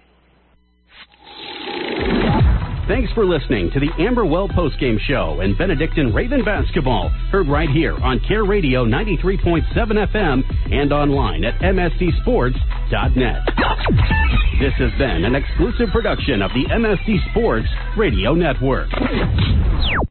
Thanks for listening to the Amberwell Postgame Show and Benedictine Raven Basketball, heard right here on Care Radio ninety-three point seven F M and online at M S D sports dot net. This has been an exclusive production of the M S D Sports Radio Network.